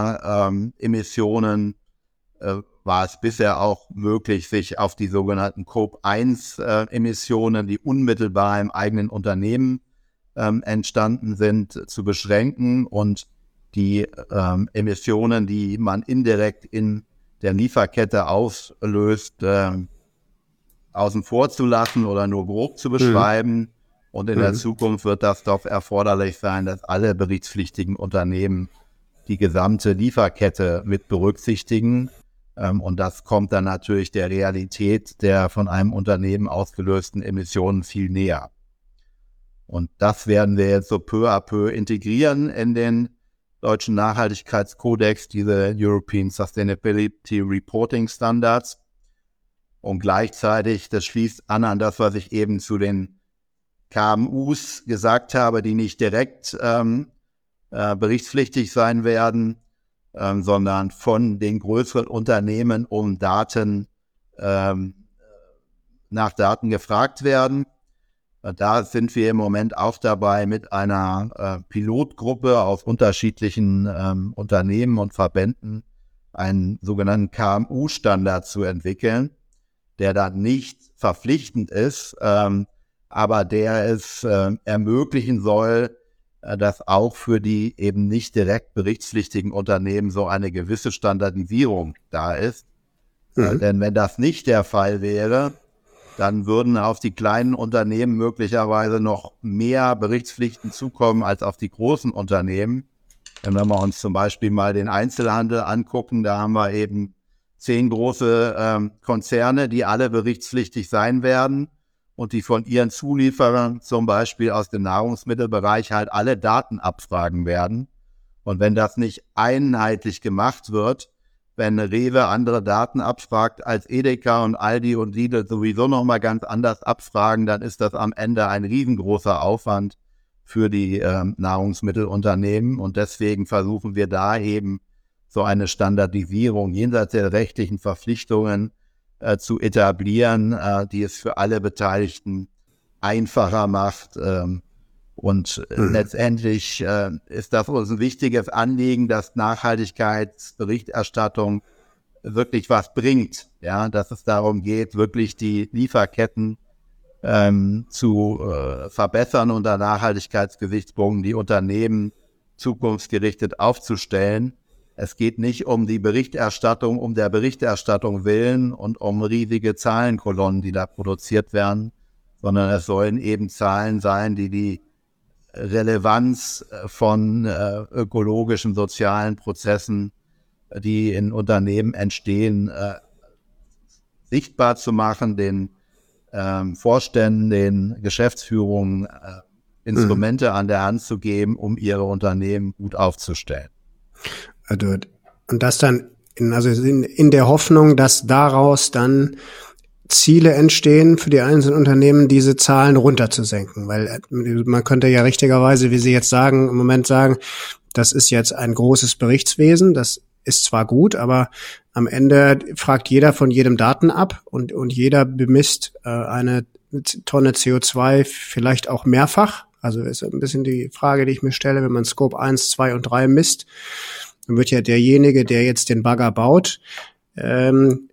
Klimaemissionen äh, war es bisher auch möglich, sich auf die sogenannten Scope eins Emissionen, die unmittelbar im eigenen Unternehmen Ähm, entstanden sind, zu beschränken und die ähm, Emissionen, die man indirekt in der Lieferkette auslöst, äh, außen vor zu lassen oder nur grob zu beschreiben. Mhm. Und in mhm. der Zukunft wird das doch erforderlich sein, dass alle berichtspflichtigen Unternehmen die gesamte Lieferkette mit berücksichtigen. Ähm, und das kommt dann natürlich der Realität der von einem Unternehmen ausgelösten Emissionen viel näher. Und das werden wir jetzt so peu à peu integrieren in den deutschen Nachhaltigkeitskodex, diese European Sustainability Reporting Standards. Und gleichzeitig, das schließt an an das, was ich eben zu den K M Us gesagt habe, die nicht direkt ähm, äh, berichtspflichtig sein werden, ähm, sondern von den größeren Unternehmen um Daten, ähm, nach Daten gefragt werden. Da sind wir im Moment auch dabei, mit einer äh, Pilotgruppe aus unterschiedlichen ähm, Unternehmen und Verbänden einen sogenannten K M U-Standard zu entwickeln, der dann nicht verpflichtend ist, ähm, aber der es äh, ermöglichen soll, äh, dass auch für die eben nicht direkt berichtspflichtigen Unternehmen so eine gewisse Standardisierung da ist. Mhm. Äh, denn wenn das nicht der Fall wäre, dann würden auf die kleinen Unternehmen möglicherweise noch mehr Berichtspflichten zukommen als auf die großen Unternehmen. Wenn wir uns zum Beispiel mal den Einzelhandel angucken, da haben wir eben zehn große ähm, Konzerne, die alle berichtspflichtig sein werden und die von ihren Zulieferern zum Beispiel aus dem Nahrungsmittelbereich halt alle Daten abfragen werden. Und wenn das nicht einheitlich gemacht wird, wenn Rewe andere Daten abfragt als Edeka und Aldi und Lidl sowieso nochmal ganz anders abfragen, dann ist das am Ende ein riesengroßer Aufwand für die äh, Nahrungsmittelunternehmen. Und deswegen versuchen wir da eben so eine Standardisierung jenseits der rechtlichen Verpflichtungen äh, zu etablieren, äh, die es für alle Beteiligten einfacher macht. Ähm, und mhm. letztendlich äh, ist das uns ein wichtiges Anliegen, dass Nachhaltigkeitsberichterstattung wirklich was bringt. Ja, dass es darum geht, wirklich die Lieferketten ähm, zu äh, verbessern unter Nachhaltigkeitsgesichtspunkten, die Unternehmen zukunftsgerichtet aufzustellen. Es geht nicht um die Berichterstattung, um der Berichterstattung willen und um riesige Zahlenkolonnen, die da produziert werden, sondern es sollen eben Zahlen sein, die die Relevanz von äh, ökologischen, sozialen Prozessen, die in Unternehmen entstehen, äh, sichtbar zu machen, den ähm, Vorständen, den Geschäftsführungen äh, Instrumente mhm. an der Hand zu geben, um ihre Unternehmen gut aufzustellen. Also, und das dann, in, also in, in der Hoffnung, dass daraus dann Ziele entstehen für die einzelnen Unternehmen, diese Zahlen runterzusenken. Weil man könnte ja richtigerweise, wie Sie jetzt sagen, im Moment sagen, das ist jetzt ein großes Berichtswesen, das ist zwar gut, aber am Ende fragt jeder von jedem Daten ab und, und jeder bemisst äh, eine Tonne C O zwei vielleicht auch mehrfach. Also ist ein bisschen die Frage, die ich mir stelle, wenn man Scope eins, zwei und drei misst, dann wird ja derjenige, der jetzt den Bagger baut, ähm,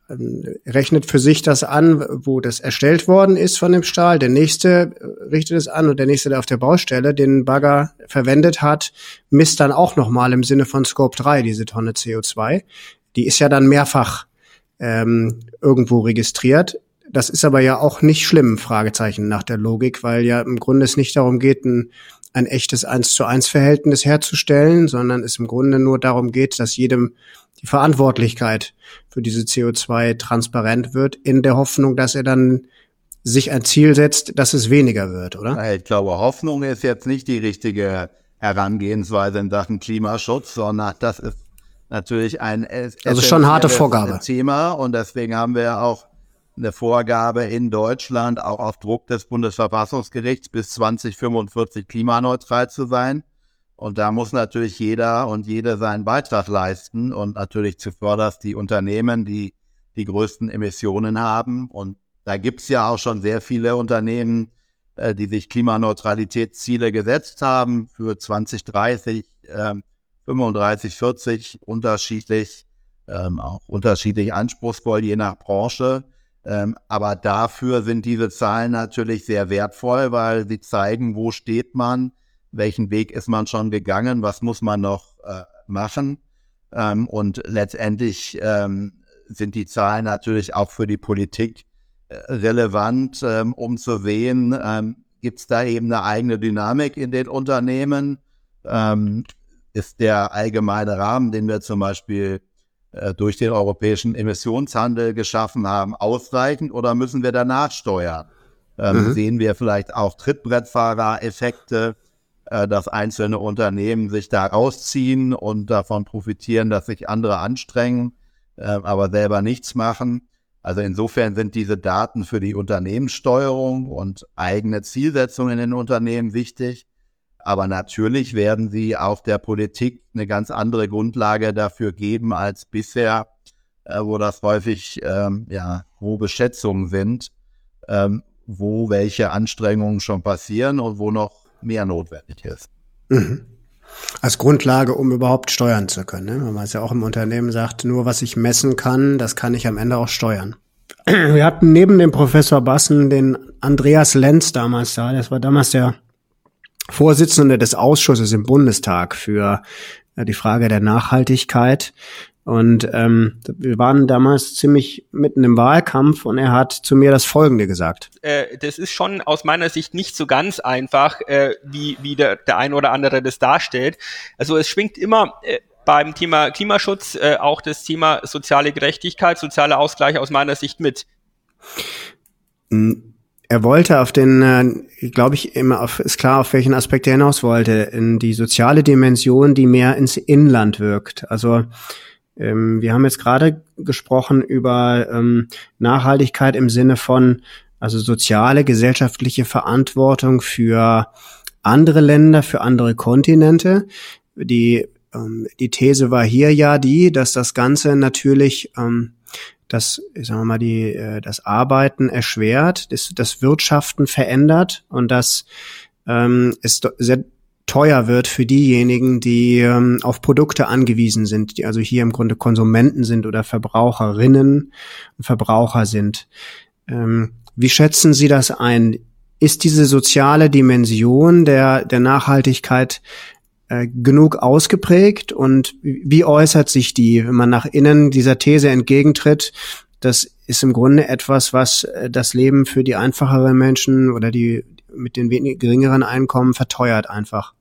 rechnet für sich das an, wo das erstellt worden ist von dem Stahl. Der nächste richtet es an und der nächste, der auf der Baustelle den Bagger verwendet hat, misst dann auch nochmal im Sinne von Scope drei diese Tonne C O zwei. Die ist ja dann mehrfach ähm, irgendwo registriert. Das ist aber ja auch nicht schlimm, Fragezeichen nach der Logik, weil ja im Grunde es nicht darum geht, ein, ein echtes eins zu eins Verhältnis herzustellen, sondern es im Grunde nur darum geht, dass jedem die Verantwortlichkeit für diese C O zwei transparent wird, in der Hoffnung, dass er dann sich ein Ziel setzt, dass es weniger wird, oder? Ich glaube, Hoffnung ist jetzt nicht die richtige Herangehensweise in Sachen Klimaschutz, sondern das ist natürlich ein also schon harte Vorgabe. Thema und deswegen haben wir auch eine Vorgabe in Deutschland, auch auf Druck des Bundesverfassungsgerichts, bis zwanzig fünfundvierzig klimaneutral zu sein. Und da muss natürlich jeder und jede seinen Beitrag leisten und natürlich zuvörderst die Unternehmen, die die größten Emissionen haben. Und da gibt's ja auch schon sehr viele Unternehmen, äh, die sich Klimaneutralitätsziele gesetzt haben für zwanzig dreißig, äh, fünfunddreißig, vierzig, unterschiedlich, ähm, auch unterschiedlich anspruchsvoll, je nach Branche. Ähm, aber dafür sind diese Zahlen natürlich sehr wertvoll, weil sie zeigen, wo steht man, welchen Weg ist man schon gegangen, was muss man noch äh, machen. Ähm, und letztendlich ähm, sind die Zahlen natürlich auch für die Politik äh, relevant, ähm, um zu sehen, ähm, gibt es da eben eine eigene Dynamik in den Unternehmen? Ähm, ist der allgemeine Rahmen, den wir zum Beispiel äh, durch den europäischen Emissionshandel geschaffen haben, ausreichend oder müssen wir danach steuern? Ähm, mhm. Sehen wir vielleicht auch Trittbrettfahrer-Effekte, dass einzelne Unternehmen sich da rausziehen und davon profitieren, dass sich andere anstrengen, äh, aber selber nichts machen. Also insofern sind diese Daten für die Unternehmenssteuerung und eigene Zielsetzungen in den Unternehmen wichtig. Aber natürlich werden sie auch der Politik eine ganz andere Grundlage dafür geben als bisher, äh, wo das häufig ähm, ja, grobe Schätzungen sind, ähm, wo welche Anstrengungen schon passieren und wo noch mehr notwendig ist. Mhm. Als Grundlage, um überhaupt steuern zu können. Ne? Weil man es ja auch im Unternehmen sagt, nur was ich messen kann, das kann ich am Ende auch steuern. Wir hatten neben dem Professor Bassen den Andreas Lenz damals da. Das war damals der Vorsitzende des Ausschusses im Bundestag für äh, die Frage der Nachhaltigkeit. Und ähm, wir waren damals ziemlich mitten im Wahlkampf und er hat zu mir das Folgende gesagt. Äh, das ist schon aus meiner Sicht nicht so ganz einfach, äh, wie, wie der, der ein oder andere das darstellt. Also es schwingt immer äh, beim Thema Klimaschutz äh, auch das Thema soziale Gerechtigkeit, sozialer Ausgleich aus meiner Sicht mit. Er wollte auf den, äh, glaube ich, immer auf, ist klar, auf welchen Aspekt er hinaus wollte, in die soziale Dimension, die mehr ins Inland wirkt. Also Ähm, wir haben jetzt gerade gesprochen über ähm, Nachhaltigkeit im Sinne von also soziale, gesellschaftliche Verantwortung für andere Länder, für andere Kontinente. Die ähm, die These war hier ja die, dass das Ganze natürlich ähm, das, sagen wir mal, die, äh, das Arbeiten erschwert, das, das Wirtschaften verändert und dass ähm, es do- sehr teuer wird für diejenigen, die ähm, auf Produkte angewiesen sind, die also hier im Grunde Konsumenten sind oder Verbraucherinnen und Verbraucher sind. Ähm, wie schätzen Sie das ein? Ist diese soziale Dimension der, der Nachhaltigkeit äh, genug ausgeprägt und wie äußert sich die, wenn man nach innen dieser These entgegentritt? Das ist im Grunde etwas, was äh, das Leben für die einfacheren Menschen oder die mit den wenig, geringeren Einkommen verteuert einfach.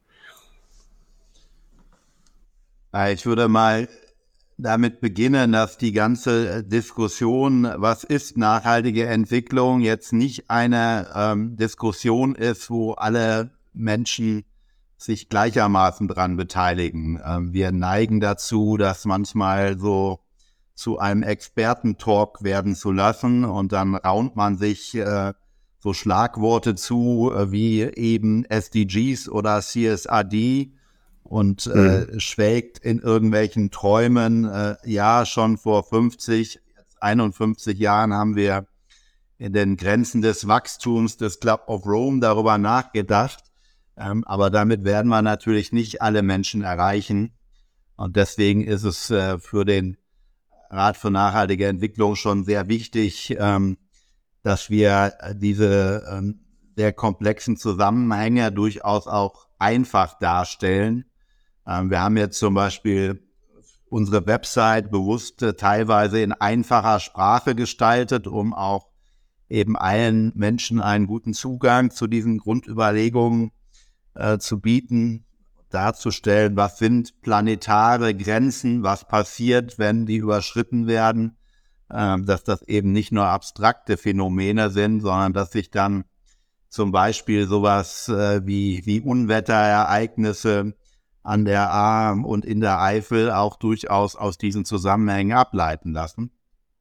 Ich würde mal damit beginnen, dass die ganze Diskussion, was ist nachhaltige Entwicklung, jetzt nicht eine ähm, Diskussion ist, wo alle Menschen sich gleichermaßen dran beteiligen. Ähm, wir neigen dazu, das manchmal so zu einem Expertentalk werden zu lassen und dann raunt man sich äh, so Schlagworte zu äh, wie eben S D Gs oder C S R D und äh, mhm. schwelgt in irgendwelchen Träumen. Äh, ja, schon vor fünfzig, einundfünfzig Jahren haben wir in den Grenzen des Wachstums des Club of Rome darüber nachgedacht. Ähm, aber damit werden wir natürlich nicht alle Menschen erreichen. Und deswegen ist es äh, für den Rat für nachhaltige Entwicklung schon sehr wichtig, ähm, dass wir diese ähm, sehr komplexen Zusammenhänge durchaus auch einfach darstellen. Ähm, wir haben jetzt zum Beispiel unsere Website bewusst äh, teilweise in einfacher Sprache gestaltet, um auch eben allen Menschen einen guten Zugang zu diesen Grundüberlegungen äh, zu bieten, darzustellen, was sind planetare Grenzen, was passiert, wenn die überschritten werden, äh, dass das eben nicht nur abstrakte Phänomene sind, sondern dass sich dann zum Beispiel sowas äh, wie, wie Unwetterereignisse an der Ahr und in der Eifel auch durchaus aus diesen Zusammenhängen ableiten lassen.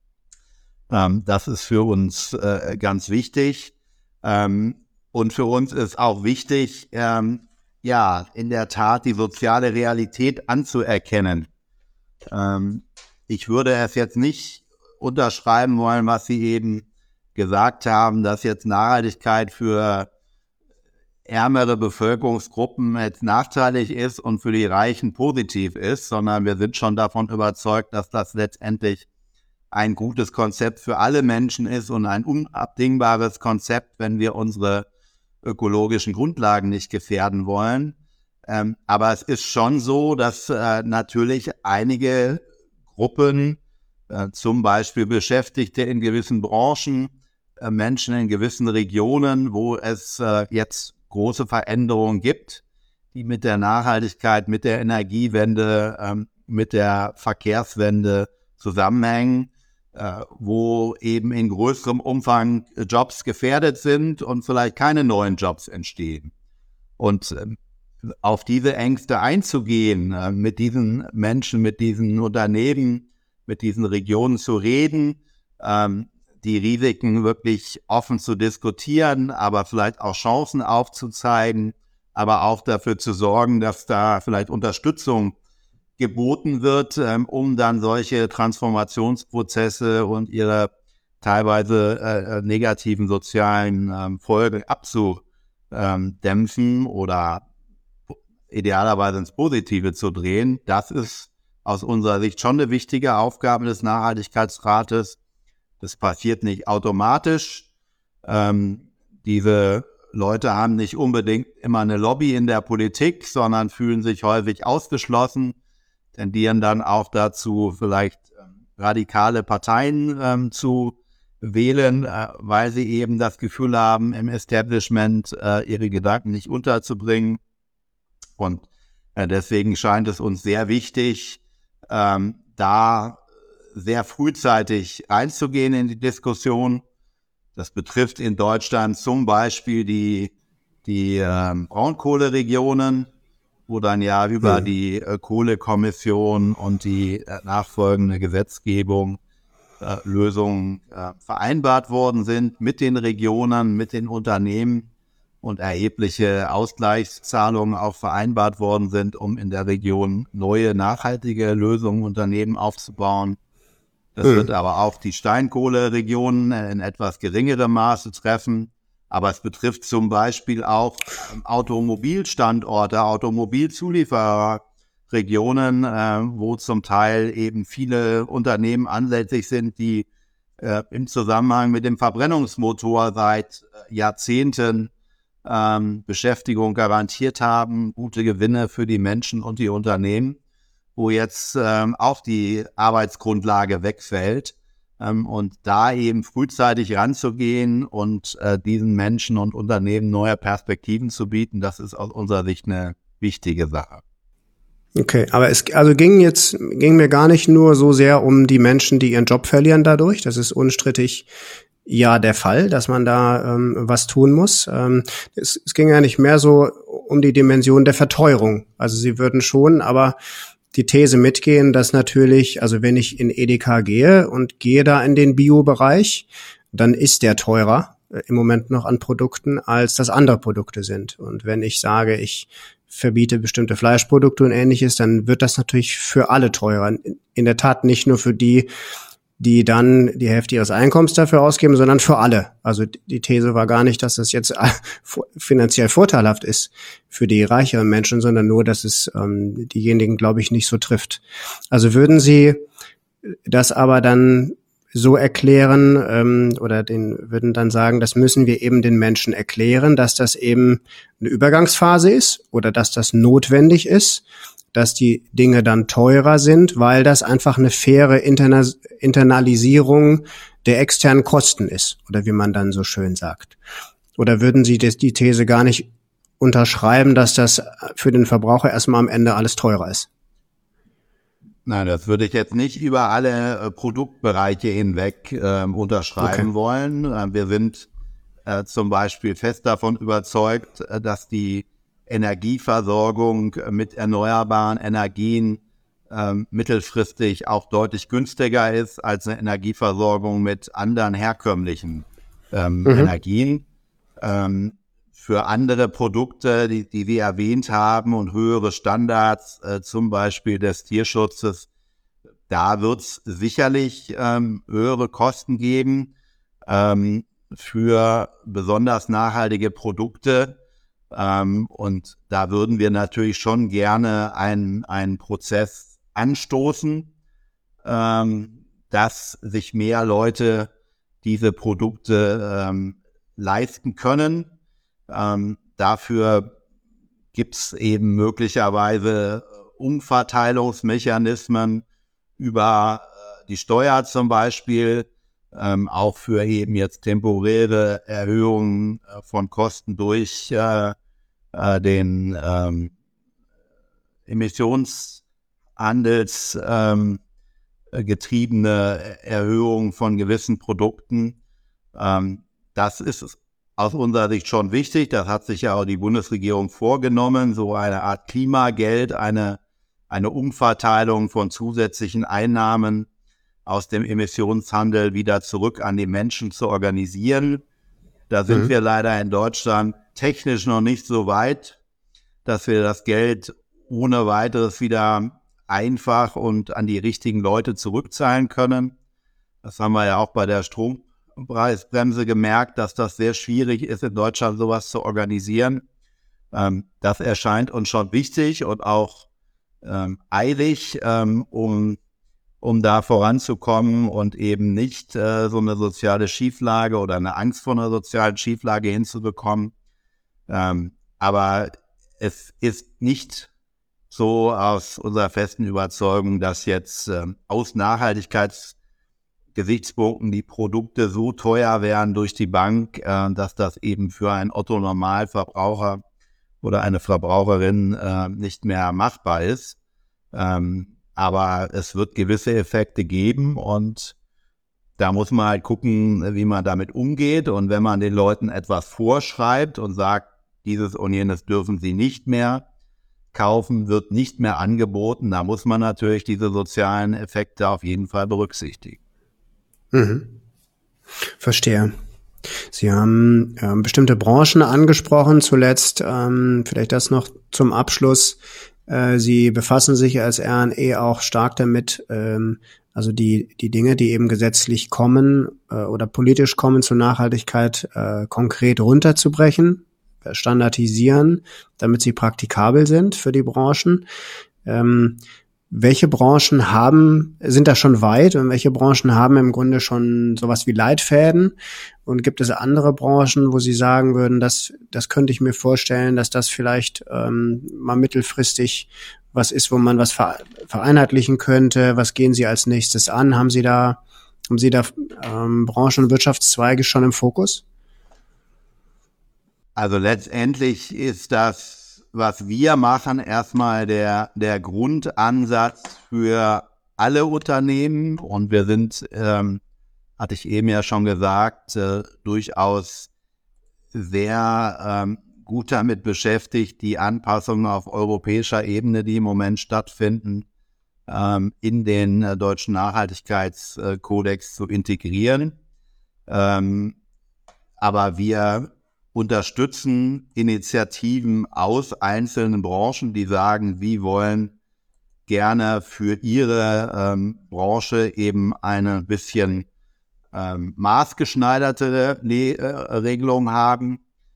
Ähm, das ist für uns äh, ganz wichtig. Ähm, und für uns ist auch wichtig, ähm, ja, in der Tat die soziale Realität anzuerkennen. Ähm, ich würde es jetzt nicht unterschreiben wollen, was Sie eben gesagt haben, dass jetzt Nachhaltigkeit für ärmere Bevölkerungsgruppen jetzt nachteilig ist und für die Reichen positiv ist, sondern wir sind schon davon überzeugt, dass das letztendlich ein gutes Konzept für alle Menschen ist und ein unabdingbares Konzept, wenn wir unsere ökologischen Grundlagen nicht gefährden wollen. Ähm, aber es ist schon so, dass äh, natürlich einige Gruppen, äh, zum Beispiel Beschäftigte in gewissen Branchen, äh, Menschen in gewissen Regionen, wo es äh, jetzt große Veränderungen gibt, die mit der Nachhaltigkeit, mit der Energiewende, ähm, mit der Verkehrswende zusammenhängen, äh, wo eben in größerem Umfang Jobs gefährdet sind und vielleicht keine neuen Jobs entstehen. Und ähm, auf diese Ängste einzugehen, äh, mit diesen Menschen, mit diesen Unternehmen, mit diesen Regionen zu reden, ähm, die Risiken wirklich offen zu diskutieren, aber vielleicht auch Chancen aufzuzeigen, aber auch dafür zu sorgen, dass da vielleicht Unterstützung geboten wird, ähm, um dann solche Transformationsprozesse und ihre teilweise äh, negativen sozialen ähm, Folgen abzudämpfen oder idealerweise ins Positive zu drehen. Das ist aus unserer Sicht schon eine wichtige Aufgabe des Nachhaltigkeitsrates. Das passiert nicht automatisch. Ähm, diese Leute haben nicht unbedingt immer eine Lobby in der Politik, sondern fühlen sich häufig ausgeschlossen, tendieren dann auch dazu, vielleicht ähm, radikale Parteien ähm, zu wählen, äh, weil sie eben das Gefühl haben, im Establishment äh, ihre Gedanken nicht unterzubringen. Und äh, deswegen scheint es uns sehr wichtig, ähm, da sehr frühzeitig einzugehen in die Diskussion. Das betrifft in Deutschland zum Beispiel die, die ähm, Braunkohleregionen, wo dann ja über mhm. die äh, Kohlekommission und die äh, nachfolgende Gesetzgebung äh, Lösungen äh, vereinbart worden sind mit den Regionen, mit den Unternehmen. und erhebliche Ausgleichszahlungen auch vereinbart worden sind, um in der Region neue nachhaltige Lösungen, Unternehmen aufzubauen. Das mhm. wird aber auch die Steinkohleregionen in etwas geringerem Maße treffen. Aber es betrifft zum Beispiel auch Automobilstandorte, Automobilzuliefererregionen, äh, wo zum Teil eben viele Unternehmen ansässig sind, die äh, im Zusammenhang mit dem Verbrennungsmotor seit äh, Jahrzehnten ähm, Beschäftigung garantiert haben, gute Gewinne für die Menschen und die Unternehmen, wo jetzt ähm, auch die Arbeitsgrundlage wegfällt. Ähm, und da eben frühzeitig ranzugehen und äh, diesen Menschen und Unternehmen neue Perspektiven zu bieten, das ist aus unserer Sicht eine wichtige Sache. Okay, aber es also ging jetzt ging mir gar nicht nur so sehr um die Menschen, die ihren Job verlieren dadurch. Das ist unstrittig ja der Fall, dass man da ähm, was tun muss. Ähm, es, es ging ja nicht mehr so um die Dimension der Verteuerung. Also sie würden schon, aber die These mitgehen, dass natürlich, also wenn ich in Edeka gehe und gehe da in den Bio-Bereich, dann ist der teurer äh, im Moment noch an Produkten, als das andere Produkte sind. Und wenn ich sage, ich verbiete bestimmte Fleischprodukte und Ähnliches, dann wird das natürlich für alle teurer. In der Tat nicht nur für die, die dann die Hälfte ihres Einkommens dafür ausgeben, sondern für alle. Also die These war gar nicht, dass das jetzt finanziell vorteilhaft ist für die reicheren Menschen, sondern nur, dass es ähm, diejenigen, glaube ich, nicht so trifft. Also würden Sie das aber dann so erklären ähm, oder den würden dann sagen, das müssen wir eben den Menschen erklären, dass das eben eine Übergangsphase ist oder dass das notwendig ist, dass die Dinge dann teurer sind, weil das einfach eine faire Interna- Internalisierung der externen Kosten ist, oder wie man dann so schön sagt. Oder würden Sie das, die These gar nicht unterschreiben, dass das für den Verbraucher erstmal am Ende alles teurer ist? Nein, das würde ich jetzt nicht über alle äh, Produktbereiche hinweg äh, unterschreiben okay. wollen. Äh, wir sind äh, zum Beispiel fest davon überzeugt, äh, dass die Energieversorgung mit erneuerbaren Energien ähm, mittelfristig auch deutlich günstiger ist als eine Energieversorgung mit anderen herkömmlichen ähm, mhm. Energien. Ähm, für andere Produkte, die, die wir erwähnt haben und höhere Standards, äh, zum Beispiel des Tierschutzes, da wird es sicherlich ähm, höhere Kosten geben. Ähm, für besonders nachhaltige Produkte. Ähm, und da würden wir natürlich schon gerne einen, einen Prozess anstoßen, ähm, dass sich mehr Leute diese Produkte ähm, leisten können. Ähm, dafür gibt's eben möglicherweise Umverteilungsmechanismen über äh, die Steuer zum Beispiel, ähm, auch für eben jetzt temporäre Erhöhungen äh, von Kosten durch äh, äh, den ähm, Emissionshandels ähm, getriebene Erhöhung von gewissen Produkten. Ähm, das ist aus unserer Sicht schon wichtig. Das hat sich ja auch die Bundesregierung vorgenommen, so eine Art Klimageld, eine, eine Umverteilung von zusätzlichen Einnahmen aus dem Emissionshandel wieder zurück an die Menschen zu organisieren. Da sind mhm. wir leider in Deutschland technisch noch nicht so weit, dass wir das Geld ohne weiteres wieder einfach und an die richtigen Leute zurückzahlen können. Das haben wir ja auch bei der Strompreisbremse gemerkt, dass das sehr schwierig ist, in Deutschland sowas zu organisieren. Ähm, das erscheint uns schon wichtig und auch ähm, eilig, ähm, um, um da voranzukommen und eben nicht äh, so eine soziale Schieflage oder eine Angst vor einer sozialen Schieflage hinzubekommen. Ähm, aber es ist nicht so aus unserer festen Überzeugung, dass jetzt äh, aus Nachhaltigkeitsgesichtspunkten die Produkte so teuer wären durch die Bank, äh, dass das eben für einen Otto-Normalverbraucher oder eine Verbraucherin äh, nicht mehr machbar ist. Ähm, aber es wird gewisse Effekte geben und da muss man halt gucken, wie man damit umgeht. Und wenn man den Leuten etwas vorschreibt und sagt, dieses und jenes dürfen sie nicht mehr kaufen, wird nicht mehr angeboten, da muss man natürlich diese sozialen Effekte auf jeden Fall berücksichtigen. Mhm. Verstehe. Sie haben ähm, bestimmte Branchen angesprochen, zuletzt ähm, vielleicht das noch zum Abschluss. Äh, Sie befassen sich als R und E auch stark damit, ähm, also die die Dinge, die eben gesetzlich kommen äh, oder politisch kommen zur Nachhaltigkeit, äh, konkret runterzubrechen, äh, standardisieren, damit sie praktikabel sind für die Branchen. Ähm, Welche Branchen haben, sind da schon weit und welche Branchen haben im Grunde schon sowas wie Leitfäden? Und gibt es andere Branchen, wo Sie sagen würden, das, das könnte ich mir vorstellen, dass das vielleicht ähm, mal mittelfristig was ist, wo man was vereinheitlichen könnte? Was gehen Sie als nächstes an? Haben Sie da, haben Sie da ähm, Branchen und Wirtschaftszweige schon im Fokus? Also letztendlich ist das, was wir machen, erstmal der, der Grundansatz für alle Unternehmen. Und wir sind, ähm, hatte ich eben ja schon gesagt, äh, durchaus sehr ähm, gut damit beschäftigt, die Anpassungen auf europäischer Ebene, die im Moment stattfinden, ähm, in den äh, deutschen Nachhaltigkeitskodex zu integrieren. Ähm, aber wir unterstützen Initiativen aus einzelnen Branchen, die sagen, sie wollen gerne für ihre ähm, Branche eben eine bisschen ähm, maßgeschneiderte Le- äh, Regelung haben.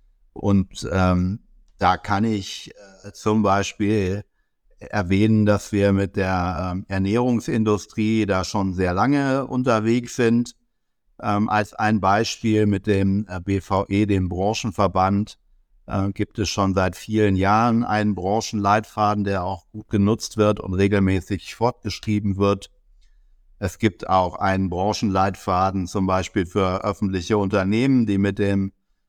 Und ähm, da kann ich äh, zum Beispiel erwähnen, dass wir mit der ähm, Ernährungsindustrie da schon sehr lange unterwegs sind. Ähm, als ein Beispiel mit dem äh, B V E, dem Branchenverband, äh, gibt es schon seit vielen Jahren einen Branchenleitfaden, der auch gut genutzt wird und regelmäßig fortgeschrieben wird. Es gibt auch einen Branchenleitfaden zum Beispiel für öffentliche Unternehmen, die mit dem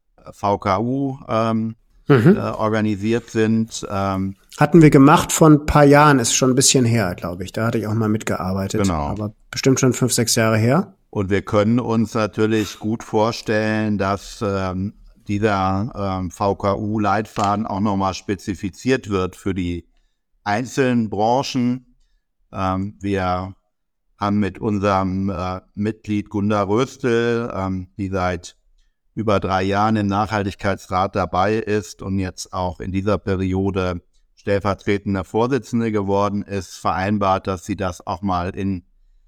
V K U ähm, mhm. äh, organisiert sind. Ähm, Hatten wir gemacht vor ein paar Jahren, ist schon ein bisschen her, glaube ich. Da hatte ich auch mal mitgearbeitet. Genau. Aber bestimmt schon fünf, sechs Jahre her. Und wir können uns natürlich gut vorstellen, dass ähm, dieser ähm, V K U-Leitfaden auch nochmal spezifiziert wird für die einzelnen Branchen. Ähm, wir haben mit unserem äh, Mitglied Gunda Röstel, ähm, die seit über drei Jahren im Nachhaltigkeitsrat dabei ist und jetzt auch in dieser Periode stellvertretender Vorsitzende geworden ist, vereinbart, dass sie das auch mal in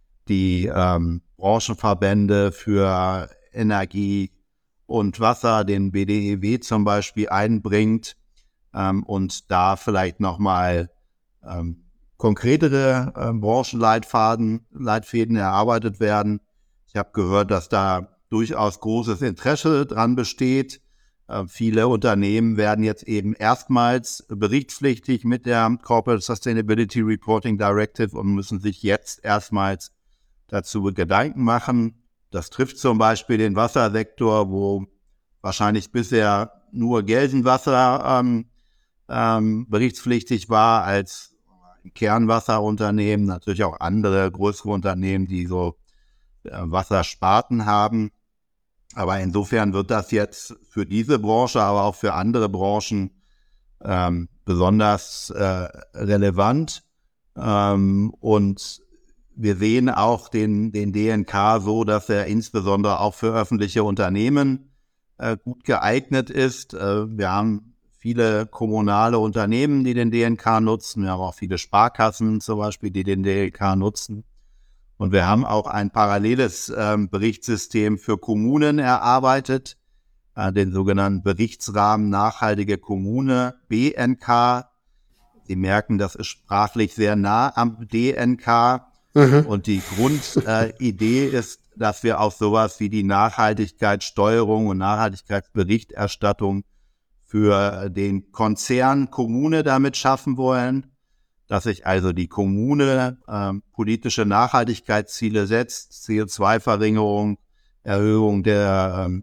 die ähm, Branchenverbände für Energie und Wasser, den B D E W zum Beispiel, einbringt ähm, und da vielleicht nochmal ähm, konkretere äh, Branchenleitfaden, Leitfäden erarbeitet werden. Ich habe gehört, dass da durchaus großes Interesse dran besteht. Äh, viele Unternehmen werden jetzt eben erstmals berichtspflichtig mit der Corporate Sustainability Reporting Directive und müssen sich jetzt erstmals dazu Gedanken machen. Das trifft zum Beispiel den Wassersektor, wo wahrscheinlich bisher nur Gelsenwasser ähm, ähm, berichtspflichtig war als Kernwasserunternehmen, natürlich auch andere größere Unternehmen, die so äh, Wassersparten haben. Aber insofern wird das jetzt für diese Branche, aber auch für andere Branchen ähm, besonders äh, relevant. Ähm, und wir sehen auch den, den D N K so, dass er insbesondere auch für öffentliche Unternehmen äh, gut geeignet ist. Äh, wir haben viele kommunale Unternehmen, die den D N K nutzen. Wir haben auch viele Sparkassen zum Beispiel, die den D N K nutzen. Und wir haben auch ein paralleles äh, Berichtssystem für Kommunen erarbeitet, äh, den sogenannten Berichtsrahmen Nachhaltige Kommune, B N K. Sie merken, das ist sprachlich sehr nah am D N K. Mhm. Und die Grundidee äh, ist, dass wir auch sowas wie die Nachhaltigkeitssteuerung und Nachhaltigkeitsberichterstattung für den Konzern Kommune damit schaffen wollen, dass sich also die Kommune äh, politische Nachhaltigkeitsziele setzt, C O zwei Verringerung, Erhöhung der ähm,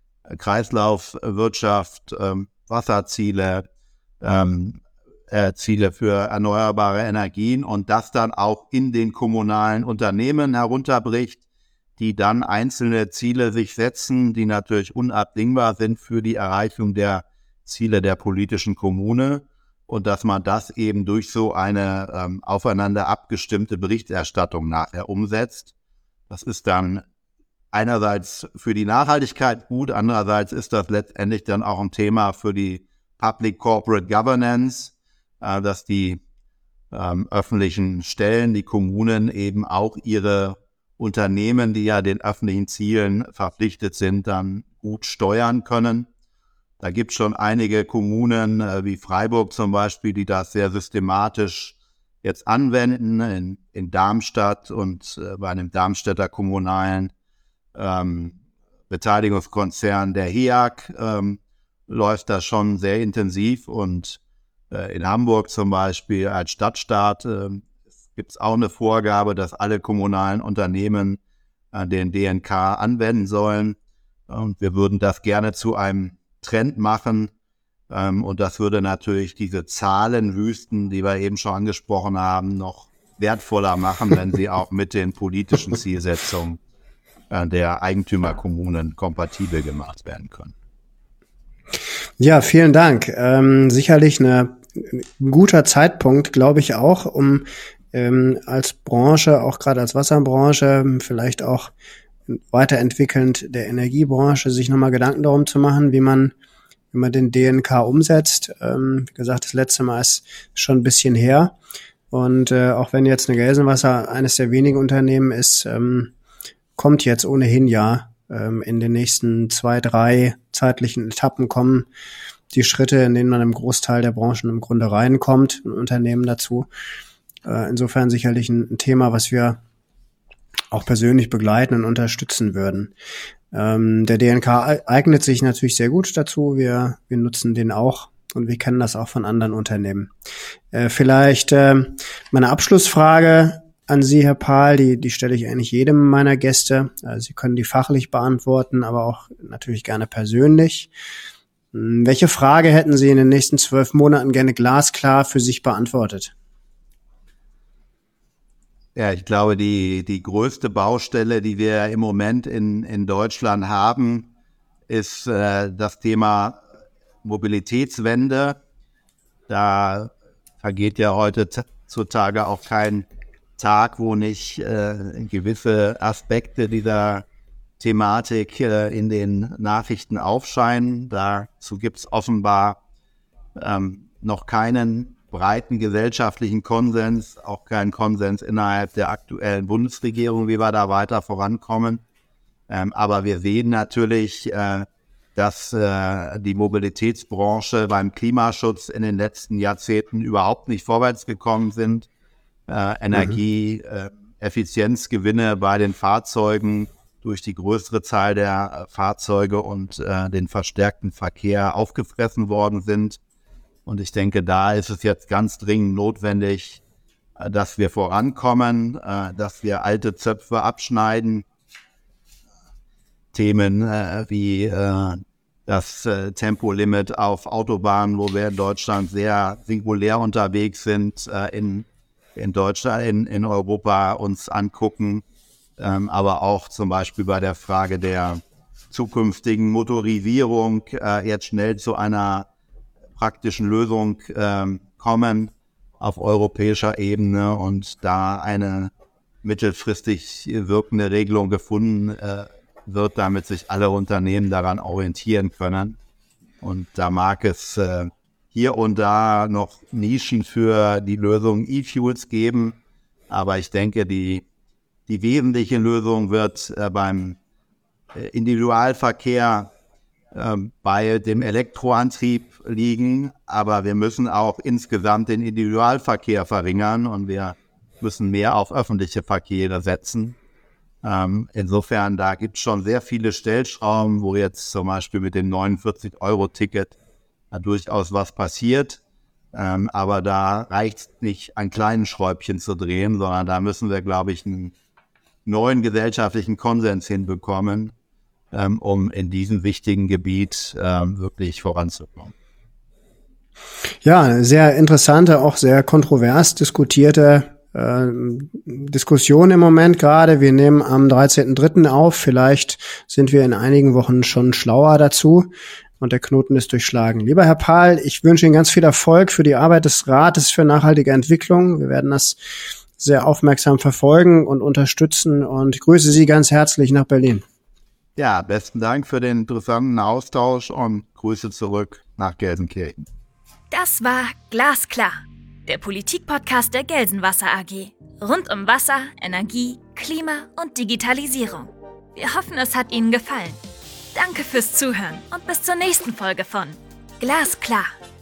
Kreislaufwirtschaft, ähm, Wasserziele, ähm, äh, Ziele für erneuerbare Energien und das dann auch in den kommunalen Unternehmen herunterbricht, die dann einzelne Ziele sich setzen, die natürlich unabdingbar sind für die Erreichung der Ziele der politischen Kommune. Und dass man das eben durch so eine ähm, aufeinander abgestimmte Berichterstattung nachher umsetzt. Das ist dann einerseits für die Nachhaltigkeit gut, andererseits ist das letztendlich dann auch ein Thema für die Public Corporate Governance, äh, dass die ähm, öffentlichen Stellen, die Kommunen eben auch ihre Unternehmen, die ja den öffentlichen Zielen verpflichtet sind, dann gut steuern können. Da gibt es schon einige Kommunen, äh, wie Freiburg zum Beispiel, die das sehr systematisch jetzt anwenden, in, in Darmstadt und äh, bei einem Darmstädter kommunalen ähm, Beteiligungskonzern der H E A G ähm, läuft das schon sehr intensiv, und äh, in Hamburg zum Beispiel als Stadtstaat äh, gibt es auch eine Vorgabe, dass alle kommunalen Unternehmen äh, den D N K anwenden sollen, und wir würden das gerne zu einem Trend machen, ähm, und das würde natürlich diese Zahlenwüsten, die wir eben schon angesprochen haben, noch wertvoller machen, wenn sie auch mit den politischen Zielsetzungen äh, der Eigentümerkommunen kompatibel gemacht werden können. Ja, vielen Dank. Ähm, sicherlich eine, ein guter Zeitpunkt, glaube ich auch, um ähm, als Branche, auch gerade als Wasserbranche, vielleicht auch weiterentwickelnd der Energiebranche, sich nochmal Gedanken darum zu machen, wie man, wie man den D N K umsetzt. Ähm, wie gesagt, das letzte Mal ist schon ein bisschen her. Und äh, auch wenn jetzt eine Gelsenwasser eines der wenigen Unternehmen ist, ähm, kommt jetzt ohnehin ja ähm, in den nächsten zwei, drei zeitlichen Etappen kommen die Schritte, in denen man im Großteil der Branchen im Grunde reinkommt, ein Unternehmen dazu. Äh, insofern sicherlich ein, ein Thema, was wir auch persönlich begleiten und unterstützen würden. Ähm, der D N K eignet sich natürlich sehr gut dazu. Wir, wir nutzen den auch und wir kennen das auch von anderen Unternehmen. Äh, vielleicht äh, meine Abschlussfrage an Sie, Herr Pahl, die, die stelle ich eigentlich jedem meiner Gäste. Also Sie können die fachlich beantworten, aber auch natürlich gerne persönlich. Hm, welche Frage hätten Sie in den nächsten zwölf Monaten gerne glasklar für sich beantwortet? Ja, ich glaube, die, die größte Baustelle, die wir im Moment in, in Deutschland haben, ist äh, das Thema Mobilitätswende. Da vergeht ja heutzutage auch kein Tag, wo nicht äh, gewisse Aspekte dieser Thematik äh, in den Nachrichten aufscheinen. Dazu gibt es offenbar ähm, noch keinen breiten gesellschaftlichen Konsens, auch keinen Konsens innerhalb der aktuellen Bundesregierung, wie wir da weiter vorankommen. Ähm, aber wir sehen natürlich, äh, dass äh, die Mobilitätsbranche beim Klimaschutz in den letzten Jahrzehnten überhaupt nicht vorwärts gekommen sind. Äh, Energieeffizienzgewinne äh, bei den Fahrzeugen durch die größere Zahl der äh, Fahrzeuge und äh, den verstärkten Verkehr aufgefressen worden sind. Und ich denke, da ist es jetzt ganz dringend notwendig, dass wir vorankommen, dass wir alte Zöpfe abschneiden. Themen wie das Tempolimit auf Autobahnen, wo wir in Deutschland sehr singulär unterwegs sind, in, in Deutschland, in, in Europa uns angucken. Aber auch zum Beispiel bei der Frage der zukünftigen Motorisierung jetzt schnell zu einer praktischen Lösung ähm, kommen auf europäischer Ebene und da eine mittelfristig wirkende Regelung gefunden äh, wird, damit sich alle Unternehmen daran orientieren können. Und da mag es äh, hier und da noch Nischen für die Lösung E-Fuels geben, aber ich denke, die, die wesentliche Lösung wird äh, beim äh, Individualverkehr bei dem Elektroantrieb liegen, aber wir müssen auch insgesamt den Individualverkehr verringern und wir müssen mehr auf öffentliche Verkehre setzen. Ähm, insofern, da gibt es schon sehr viele Stellschrauben, wo jetzt zum Beispiel mit dem neunundvierzig Euro Ticket da durchaus was passiert. Ähm, aber da reicht es nicht, ein kleines Schräubchen zu drehen, sondern da müssen wir, glaube ich, einen neuen gesellschaftlichen Konsens hinbekommen, um in diesem wichtigen Gebiet ähm, wirklich voranzukommen. Ja, sehr interessante, auch sehr kontrovers diskutierte äh, Diskussion im Moment gerade. Wir nehmen am dreizehnten dritten auf. Vielleicht sind wir in einigen Wochen schon schlauer dazu und der Knoten ist durchschlagen. Lieber Herr Pahl, ich wünsche Ihnen ganz viel Erfolg für die Arbeit des Rates für nachhaltige Entwicklung. Wir werden das sehr aufmerksam verfolgen und unterstützen und ich grüße Sie ganz herzlich nach Berlin. Ja, besten Dank für den interessanten Austausch und Grüße zurück nach Gelsenkirchen. Das war Glasklar, der Politik-Podcast der Gelsenwasser A G. Rund um Wasser, Energie, Klima und Digitalisierung. Wir hoffen, es hat Ihnen gefallen. Danke fürs Zuhören und bis zur nächsten Folge von Glasklar.